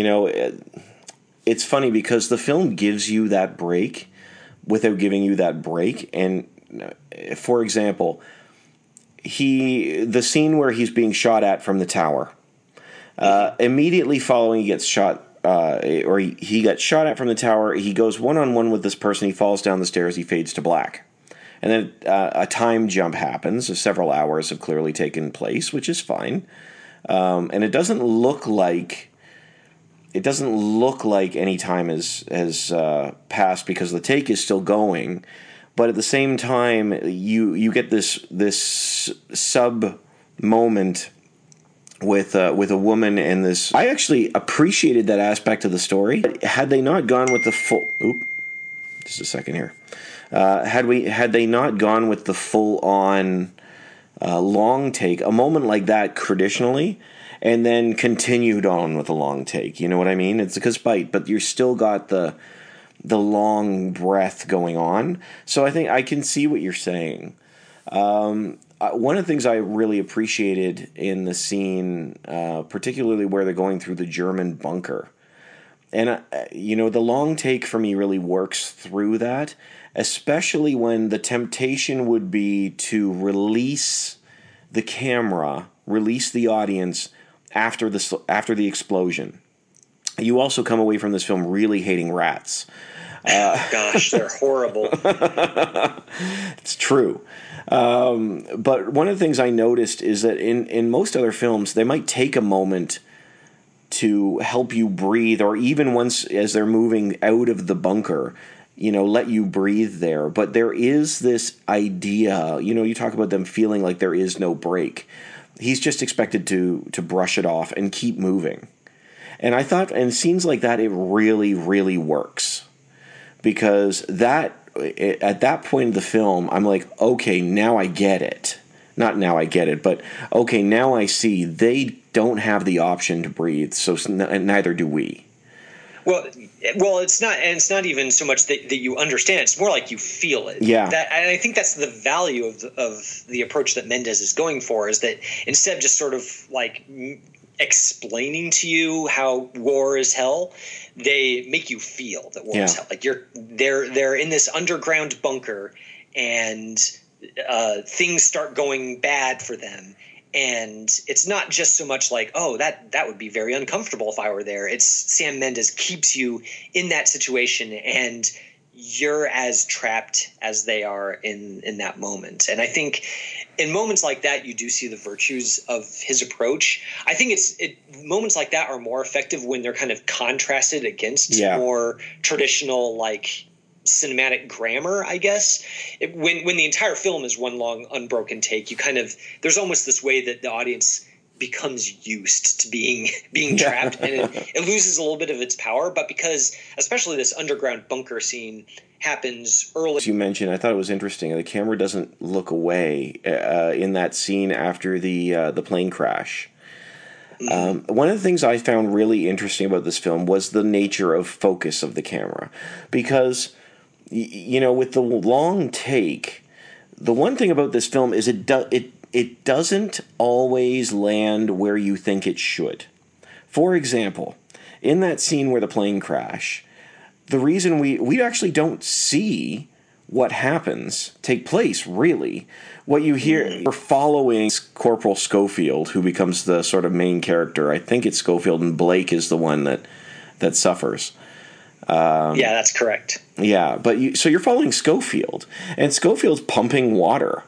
it's funny because the film gives you that break without giving you that break. And for example, the scene where he's being shot at from the tower, immediately following he gets shot. He gets shot at from the tower. He goes one-on-one with this person. He falls down the stairs. He fades to black. And then a time jump happens. Several hours have clearly taken place, which is fine. And it doesn't look like any time has passed because the take is still going. But at the same time, you get this sub moment with a woman and this. I actually appreciated that aspect of the story. Had they not gone with the full. Just a second here. Had they not gone with the full-on long take, a moment like that traditionally, and then continued on with a long take, you know what I mean? It's because but you still got the long breath going on. So I think I can see what you're saying. One of the things I really appreciated in the scene, particularly where they're going through the German bunker, and the long take for me really works through that. especially when the temptation would be to release the camera, release the audience after the explosion. You also come away from this film really hating rats. Gosh, they're horrible. It's true. But one of the things I noticed is that in most other films, they might take a moment to help you breathe, or even once as they're moving out of the bunker, let you breathe there. But there is this idea, you talk about them feeling like there is no break. He's just expected to brush it off and keep moving. And I thought, in scenes like that, it really, really works. Because at that point in the film, I'm like, okay, now I get it. Not now I get it, but okay, now I see they don't have the option to breathe, so neither do we. Well, it's not even so much that you understand. It's more like you feel it. Yeah. And I think that's the value of the approach that Mendes is going for, is that instead of just sort of like explaining to you how war is hell, they make you feel that war is hell. Like they're in this underground bunker, and things start going bad for them. And it's not just so much like, oh, that would be very uncomfortable if I were there. It's Sam Mendes keeps you in that situation, and you're as trapped as they are in that moment. And I think in moments like that, you do see the virtues of his approach. I think moments like that are more effective when they're kind of contrasted against more traditional, like, cinematic grammar, I guess. When the entire film is one long unbroken take, there's almost this way that the audience becomes used to being trapped, and it loses a little bit of its power. But because especially this underground bunker scene happens early, as you mentioned, I thought it was interesting. The camera doesn't look away in that scene after the plane crash. One of the things I found really interesting about this film was the nature of focus of the camera, because with the long take, the one thing about this film is it doesn't always land where you think it should. For example, in that scene where the plane crash, the reason we actually don't see what happens take place, really. What you hear, we're following Corporal Schofield, who becomes the sort of main character. I think it's Schofield, and Blake is the one that suffers. Yeah, that's correct. Yeah, but so you're following Schofield, and Schofield's pumping water.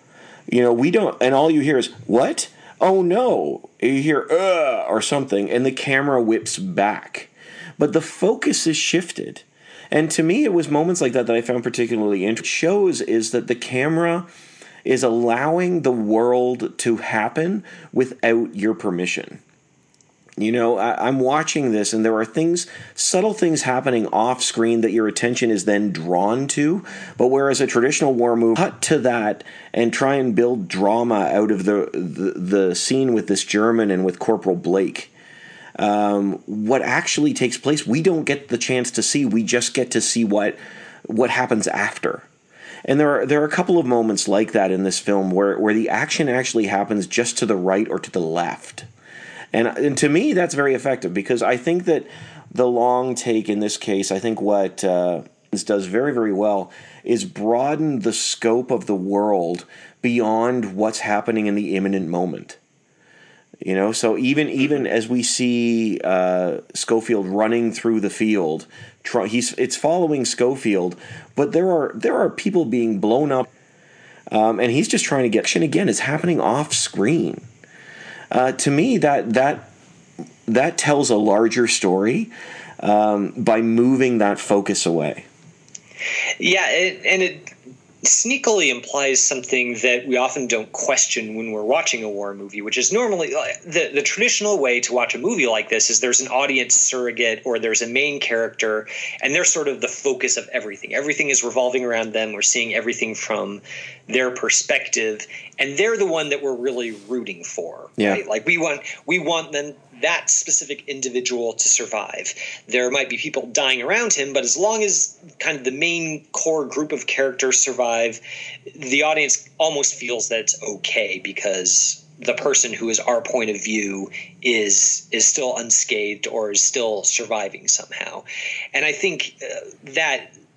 We don't, and all you hear is, what? Oh no. You hear, or something, and the camera whips back. But the focus is shifted. And to me, it was moments like that I found particularly interesting. What it shows is that the camera is allowing the world to happen without your permission. I'm watching this, and there are subtle things happening off screen that your attention is then drawn to. But whereas a traditional war movie, cut to that and try and build drama out of the scene with this German and with Corporal Blake, what actually takes place, we don't get the chance to see. We just get to see what happens after. And there are a couple of moments like that in this film where the action actually happens just to the right or to the left. And to me, that's very effective, because I think that the long take in this case, I think what does very, very well is broaden the scope of the world beyond what's happening in the imminent moment. So even as we see Schofield running through the field, it's following Schofield, but there are people being blown up, and he's just trying to get action. Again, it's happening off screen. To me, that tells a larger story by moving that focus away. Yeah, and it sneakily implies something that we often don't question when we're watching a war movie, which is normally the traditional way to watch a movie like this is there's an audience surrogate, or there's a main character, and they're sort of the focus of everything. Everything is revolving around them. We're seeing everything from their perspective, and they're the one that we're really rooting for. Yeah. Right? Like we want them, that specific individual, to survive. There might be people dying around him, but as long as kind of the main core group of characters survive, the audience almost feels that it's okay, because the person who is our point of view is still unscathed or is still surviving somehow. And I think that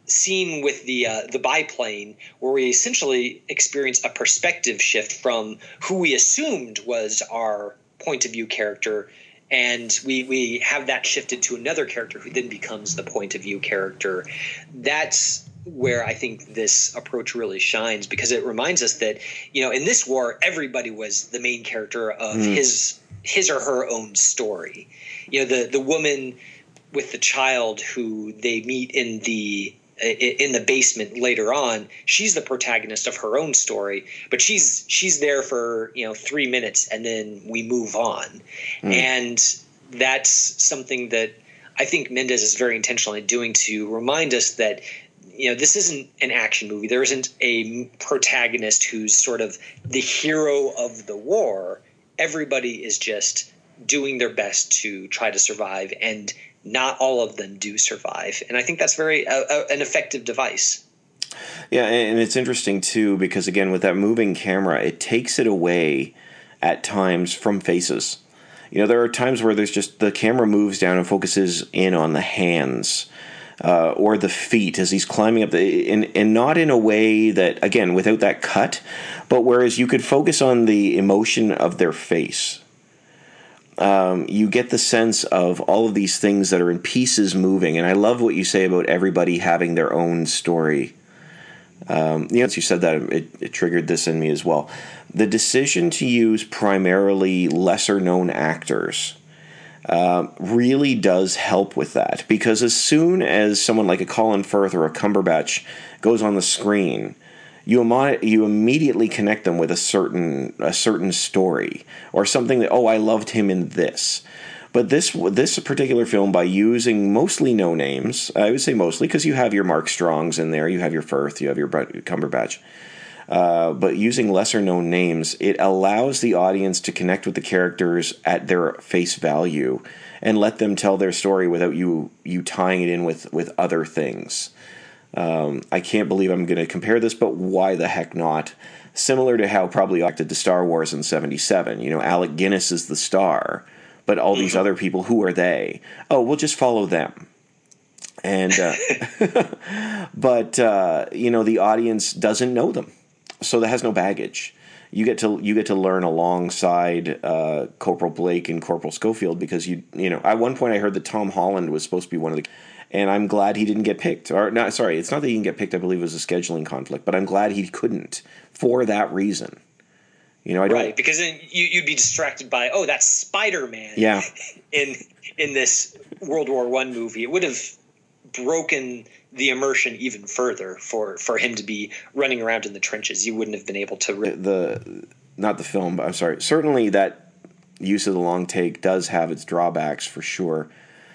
scene with the biplane, where we essentially experience a perspective shift from who we assumed was our point of view character, and we have that shifted to another character who then becomes the point of view character. That's where I think this approach really shines, because it reminds us that, in this war, everybody was the main character of his or her own story. The woman with the child who they meet in the basement later on, she's the protagonist of her own story, but she's there for 3 minutes and then we move on. And that's something that I think Mendes is very intentionally doing to remind us that this isn't an action movie. There isn't a protagonist who's sort of the hero of the war. Everybody is just doing their best to try to survive, and not all of them do survive. And I think that's very an effective device. Yeah, and it's interesting, too, because, again, with that moving camera, it takes it away at times from faces. There are times where there's just the camera moves down and focuses in on the hands or the feet as he's climbing up, and not in a way that, again, without that cut, but whereas you could focus on the emotion of their face. You get the sense of all of these things that are in pieces moving. And I love what you say about everybody having their own story. As you said that, it triggered this in me as well. The decision to use primarily lesser-known actors really does help with that. Because as soon as someone like a Colin Firth or a Cumberbatch goes on the screen, you immediately connect them with a certain story or something that, I loved him in this. But this particular film, by using mostly no names, I would say mostly because you have your Mark Strongs in there, you have your Firth, you have your Cumberbatch, but using lesser known names, it allows the audience to connect with the characters at their face value and let them tell their story without you tying it in with other things. I can't believe I'm going to compare this, but why the heck not? Similar to how probably I acted to Star Wars in 1977. Alec Guinness is the star, but all these other people, who are they? Oh, we'll just follow them. And but the audience doesn't know them, so that has no baggage. You get to learn alongside Corporal Blake and Corporal Schofield, because at one point I heard that Tom Holland was supposed to be one of the. And I'm glad he didn't get picked. Or no, sorry, it's not that he didn't get picked. I believe it was a scheduling conflict. But I'm glad he couldn't for that reason. I don't. Right, because then you'd be distracted by, that's Spider-Man. Yeah. in this World War I movie, it would have broken the immersion even further for him to be running around in the trenches. You wouldn't have been able to. Not the film, but I'm sorry. Certainly, that use of the long take does have its drawbacks for sure.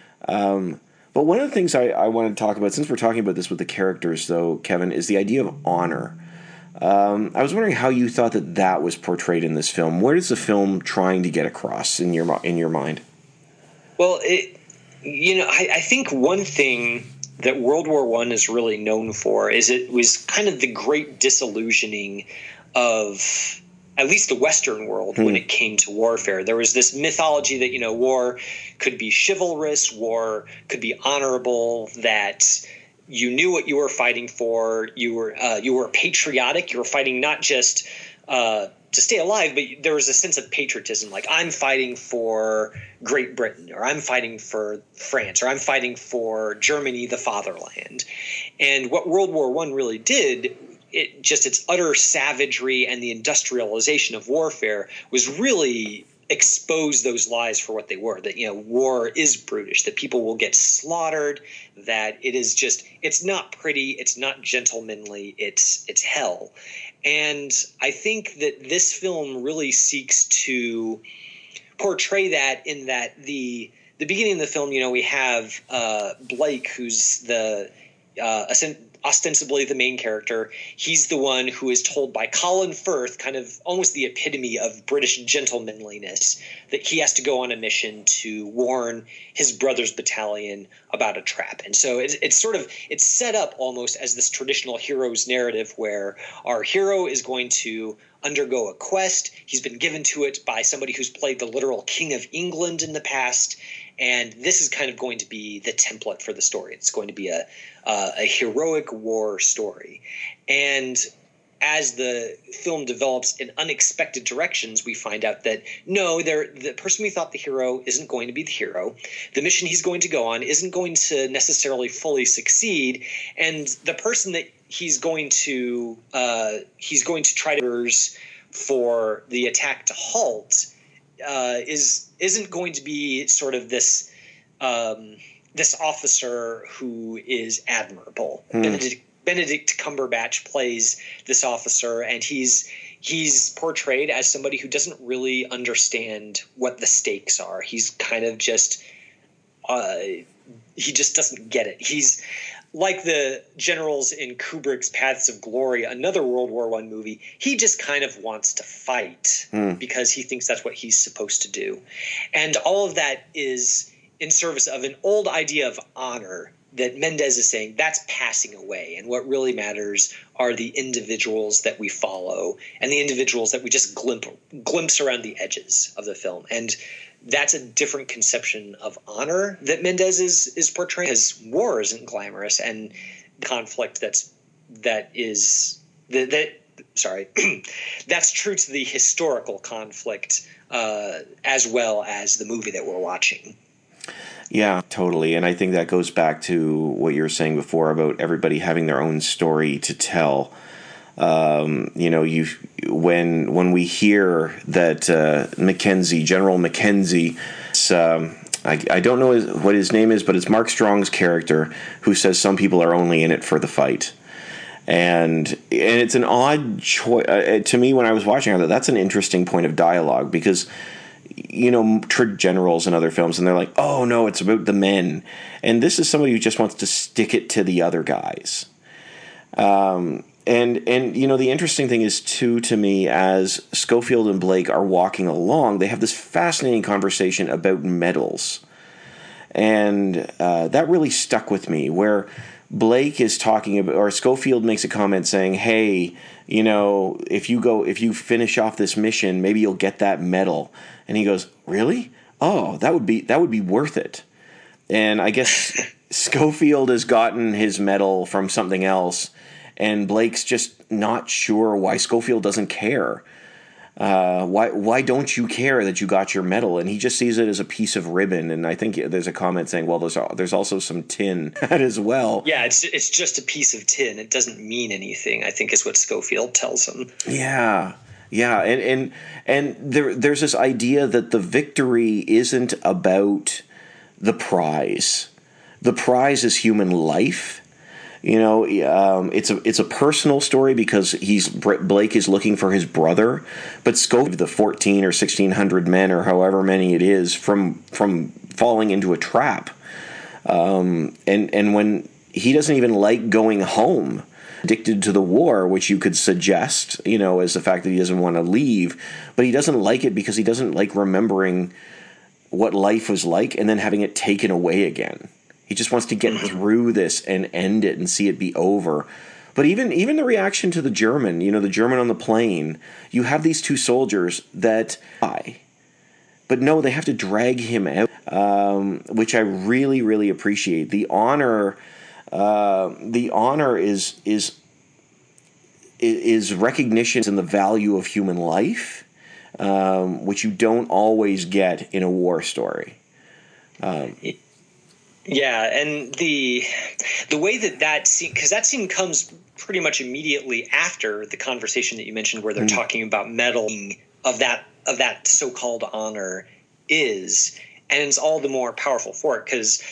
But one of the things I want to talk about, since we're talking about this with the characters, though, Kevin, is the idea of honor. I was wondering how you thought that was portrayed in this film. Where is the film trying to get across in your mind? Well, I think one thing that World War I is really known for is it was kind of the great disillusioning of at least the Western world when it came to warfare. There was this mythology that, war could be chivalrous, war could be honorable, that you knew what you were fighting for, you were patriotic, you were fighting not just to stay alive, but there was a sense of patriotism, like I'm fighting for Great Britain, or I'm fighting for France, or I'm fighting for Germany, the fatherland. And what World War I really did, its utter savagery and the industrialization of warfare was really expose those lies for what they were, that war is brutish, that people will get slaughtered, that it's not pretty, it's not gentlemanly, it's hell. And I think that this film really seeks to portray that, in that the beginning of the film, we have Blake, who's the ostensibly the main character. He's the one who is told by Colin Firth, kind of almost the epitome of British gentlemanliness, that he has to go on a mission to warn his brother's battalion about a trap. And so it's set up almost as this traditional hero's narrative, where our hero is going to undergo a quest. He's been given to it by somebody who's played the literal King of England in the past. And this is kind of going to be the template for the story. It's going to be a heroic war story. And as the film develops in unexpected directions, we find out that no, the person we thought the hero isn't going to be the hero. The mission he's going to go on isn't going to necessarily fully succeed, and the person that he's going to try to for the attack to halt isn't going to be sort of this this officer who is admirable. Benedict Cumberbatch plays this officer, and he's portrayed as somebody who doesn't really understand what the stakes are. He's kind of just he just doesn't get it. He's like the generals in Kubrick's Paths of Glory, another World War I movie. He just kind of wants to fight because he thinks that's what he's supposed to do. And all of that is in service of an old idea of honor that Mendes is saying that's passing away. And what really matters are the individuals that we follow and the individuals that we just glimpse around the edges of the film. And that's a different conception of honor that Mendes is portraying, because war isn't glamorous, and conflict that's true to the historical conflict as well as the movie that we're watching. Yeah, totally. And I think that goes back to what you were saying before about everybody having their own story to tell. When we hear that General Mackenzie, I don't know what his name is, but it's Mark Strong's character who says some people are only in it for the fight. And it's an odd choice. To me, when I was watching, I thought that's an interesting point of dialogue, because trick generals in other films, and they're like, oh no, it's about the men, and this is somebody who just wants to stick it to the other guys. And the interesting thing is too, to me, as Schofield and Blake are walking along, they have this fascinating conversation about medals, and that really stuck with me, where Blake is talking about, or Schofield makes a comment saying, hey, if you finish off this mission, maybe you'll get that medal. And he goes, really? Oh, that would be worth it. And I guess Schofield has gotten his medal from something else, and Blake's just not sure why Schofield doesn't care. Why don't you care that you got your medal? And he just sees it as a piece of ribbon. And I think there's a comment saying, well, there's also some tin as well. Yeah, it's just a piece of tin. It doesn't mean anything, I think, is what Schofield tells him. Yeah. Yeah, and there's this idea that the victory isn't about the prize. The prize is human life. It's a personal story because Blake is looking for his brother, but Schofield, the 1,400 or 1,600 men or however many it is, from falling into a trap, and when he doesn't even like going home. Addicted to the war, which you could suggest, as the fact that he doesn't want to leave, but he doesn't like it because he doesn't like remembering what life was like and then having it taken away again. He just wants to get through this and end it and see it be over. But even the reaction to the German, the German on the plane, you have these two soldiers that die. But no, they have to drag him out, which I really, really appreciate. The honor is recognition in the value of human life, which you don't always get in a war story. Yeah, and the way that scene, because that scene comes pretty much immediately after the conversation that you mentioned, where they're talking about medaling of that so-called honor is, and it's all the more powerful for it because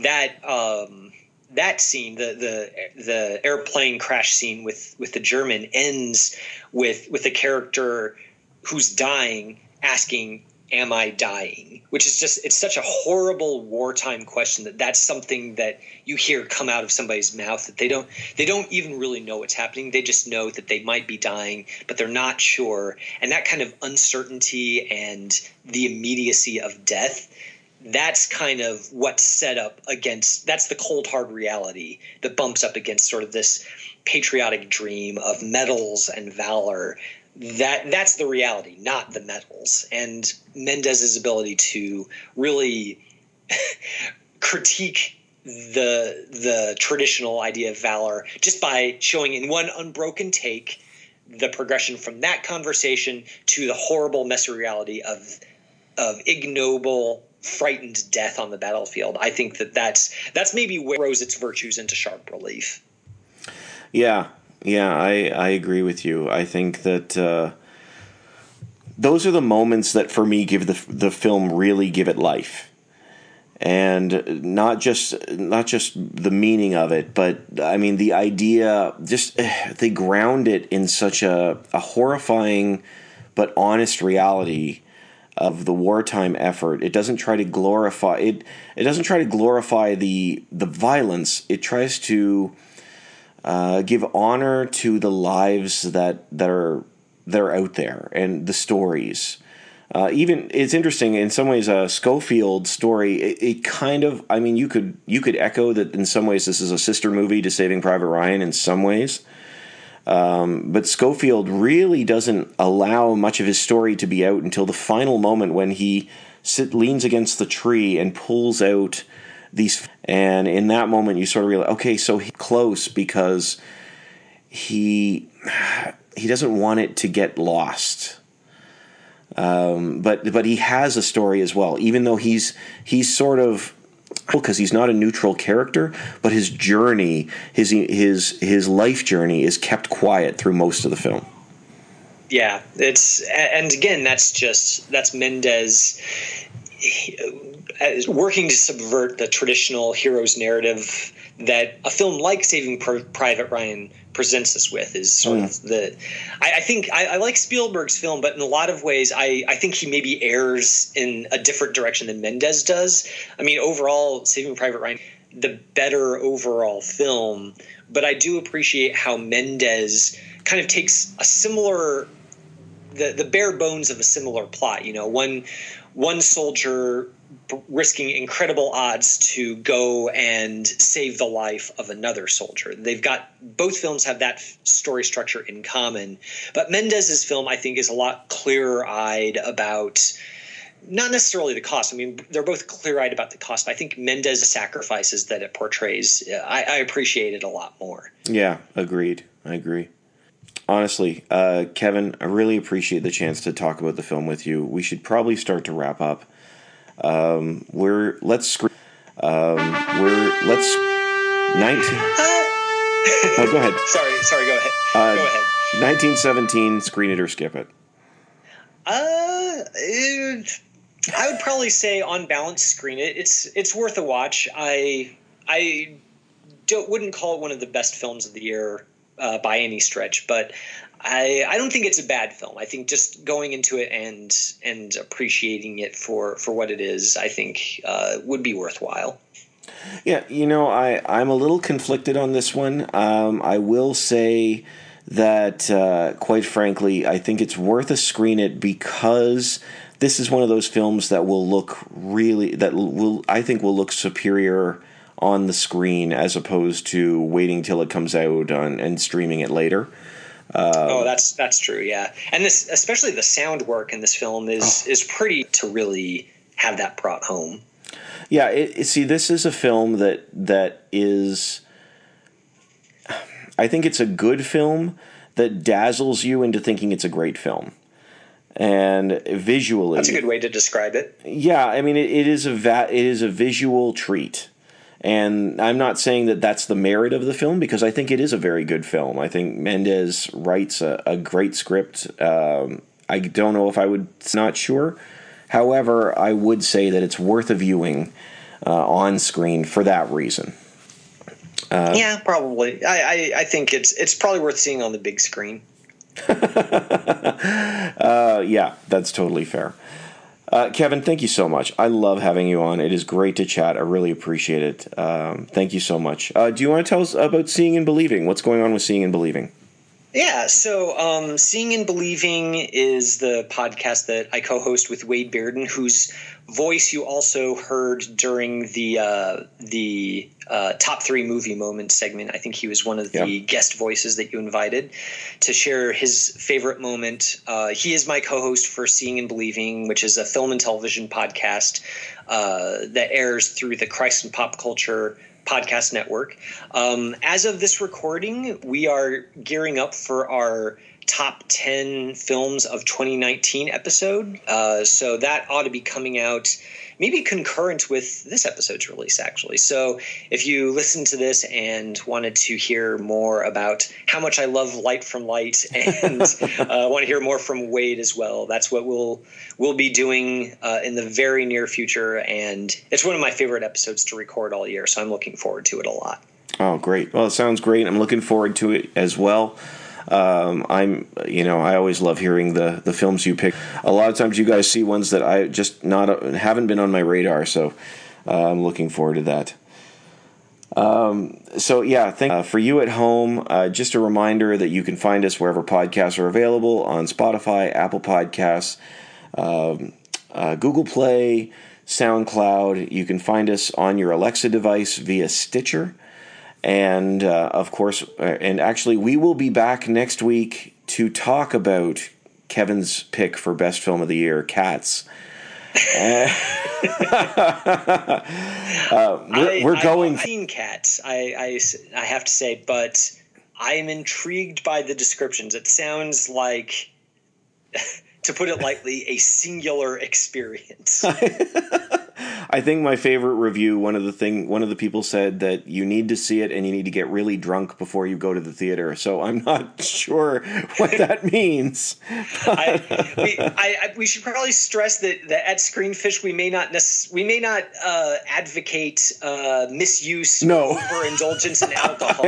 that scene, the airplane crash scene with the German, ends with the character who's dying asking, am I dying? Which is just, it's such a horrible wartime question that's something that you hear come out of somebody's mouth, that they don't even really know what's happening. They just know that they might be dying, but they're not sure. And that kind of uncertainty and the immediacy of death, that's kind of what's set up against, that's the cold hard reality that bumps up against sort of this patriotic dream of medals and valor that's the reality, not the medals. And Mendes's ability to really critique the traditional idea of valor just by showing in one unbroken take the progression from that conversation to the horrible, messy reality of ignoble, frightened death on the battlefield. I think that's maybe where it throws its virtues into sharp relief. Yeah, I agree with you. I think that those are the moments that, for me, give the film really give it life. And not just the meaning of it, but I mean the idea. Just they ground it in such a horrifying but honest reality of the wartime effort. It doesn't try to glorify it. It doesn't try to glorify the violence. It tries to give honor to the lives that are out there and the stories. Even it's interesting in some ways. Schofield's story, it kind of. I mean, you could echo that in some ways. This is a sister movie to Saving Private Ryan in some ways, but Schofield really doesn't allow much of his story to be out until the final moment when he leans against the tree and pulls out these. And in that moment, you sort of realize, okay, so he's close because he doesn't want it to get lost. But he has a story as well, even though he's sort of, because he's not a neutral character, but his journey, his life journey is kept quiet through most of the film. Yeah, and again, that's Mendes working to subvert the traditional hero's narrative that a film like Saving Private Ryan presents us with. Is sort of I think I like Spielberg's film, but in a lot of ways I think he maybe errs in a different direction than Mendes does. I mean, overall, Saving Private Ryan, the better overall film, but I do appreciate how Mendes kind of takes a similar the bare bones of a similar plot. You know, one soldier risking incredible odds to go and save the life of another soldier. Both films have that story structure in common, but Mendes's film, I think, is a lot clearer-eyed about not necessarily the cost. I mean, they're both clear-eyed about the cost, but I think Mendes' sacrifices that it portrays, I appreciate it a lot more. Yeah, agreed. I agree. Honestly, Kevin, I really appreciate the chance to talk about the film with you. We should probably start to wrap up. Let's 19. Oh, go ahead. Sorry. Go ahead. Go ahead. 1917. Screen it or skip it. I would probably say on balance, screen it. It's worth a watch. I wouldn't call it one of the best films of the year by any stretch, but I don't think it's a bad film. I think just going into it and appreciating it for what it is, I think would be worthwhile. Yeah, I'm a little conflicted on this one. I will say that, quite frankly, I think it's worth a screen it because this is one of those films that will look superior on the screen as opposed to waiting till it comes out and streaming it later. That's true, yeah. And this, especially the sound work in this film is pretty to really have that brought home. Yeah, this is a film that is, I think it's a good film that dazzles you into thinking it's a great film. And visually, that's a good way to describe it. Yeah, I mean, it is a visual treat. And I'm not saying that that's the merit of the film, because I think it is a very good film. I think Mendes writes a great script. I don't know if I would, not sure. However, I would say that it's worth a viewing on screen for that reason. Yeah, probably. I think it's probably worth seeing on the big screen. Yeah, that's totally fair. Kevin, thank you so much. I love having you on. It is great to chat. I really appreciate it. Thank you so much. Do you want to tell us about Seeing and Believing? What's going on with Seeing and Believing? Yeah, so Seeing and Believing is the podcast that I co-host with Wade Bearden, whose voice you also heard during the top 3 movie moments segment. I think he was one of the guest voices that you invited to share his favorite moment. He is my co-host for Seeing and Believing, which is a film and television podcast that airs through the Christ and Pop Culture podcast network. As of this recording, we are gearing up for our top 10 films of 2019 episode. So that ought to be coming out maybe concurrent with this episode's release, actually. So if you listen to this and wanted to hear more about how much I love Light from Light and want to hear more from Wade as well, that's what we'll be doing in the very near future. And it's one of my favorite episodes to record all year, so I'm looking forward to it a lot. Oh, great. Well, it sounds great. I'm looking forward to it as well. I always love hearing the films you pick. A lot of times you guys see ones that I just haven't been on my radar, so I'm looking forward to that. For you at home, just a reminder that you can find us wherever podcasts are available, on Spotify, Apple Podcasts, Google Play, SoundCloud. You can find us on your Alexa device via Stitcher. And, of course, we will be back next week to talk about Kevin's pick for Best Film of the Year, Cats. I've seen Cats, I have to say, but I am intrigued by the descriptions. It sounds like, to put it lightly, a singular experience. I think my favorite review, one of the people said that you need to see it and you need to get really drunk before you go to the theater. So I'm not sure what that means. We should probably stress that at Screenfish we may not advocate misuse or overindulgence in alcohol.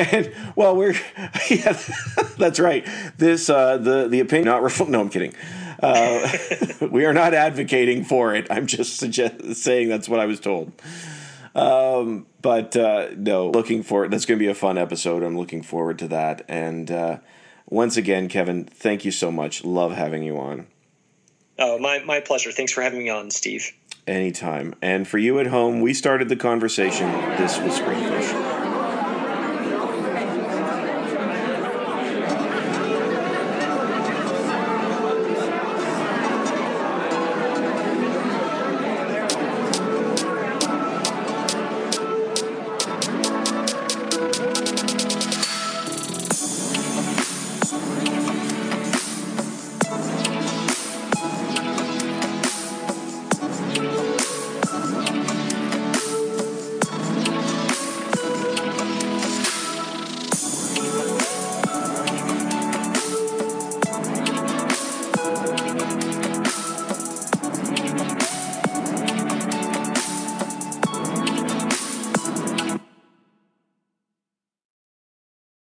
That's right. This the opinion not no, I'm kidding. We are not advocating for it. I'm just saying that's what I was told. No, looking forward. That's going to be a fun episode. I'm looking forward to that. And once again, Kevin, thank you so much. Love having you on. Oh, my pleasure. Thanks for having me on, Steve. Anytime. And for you at home, we started the conversation. This was Screenfish.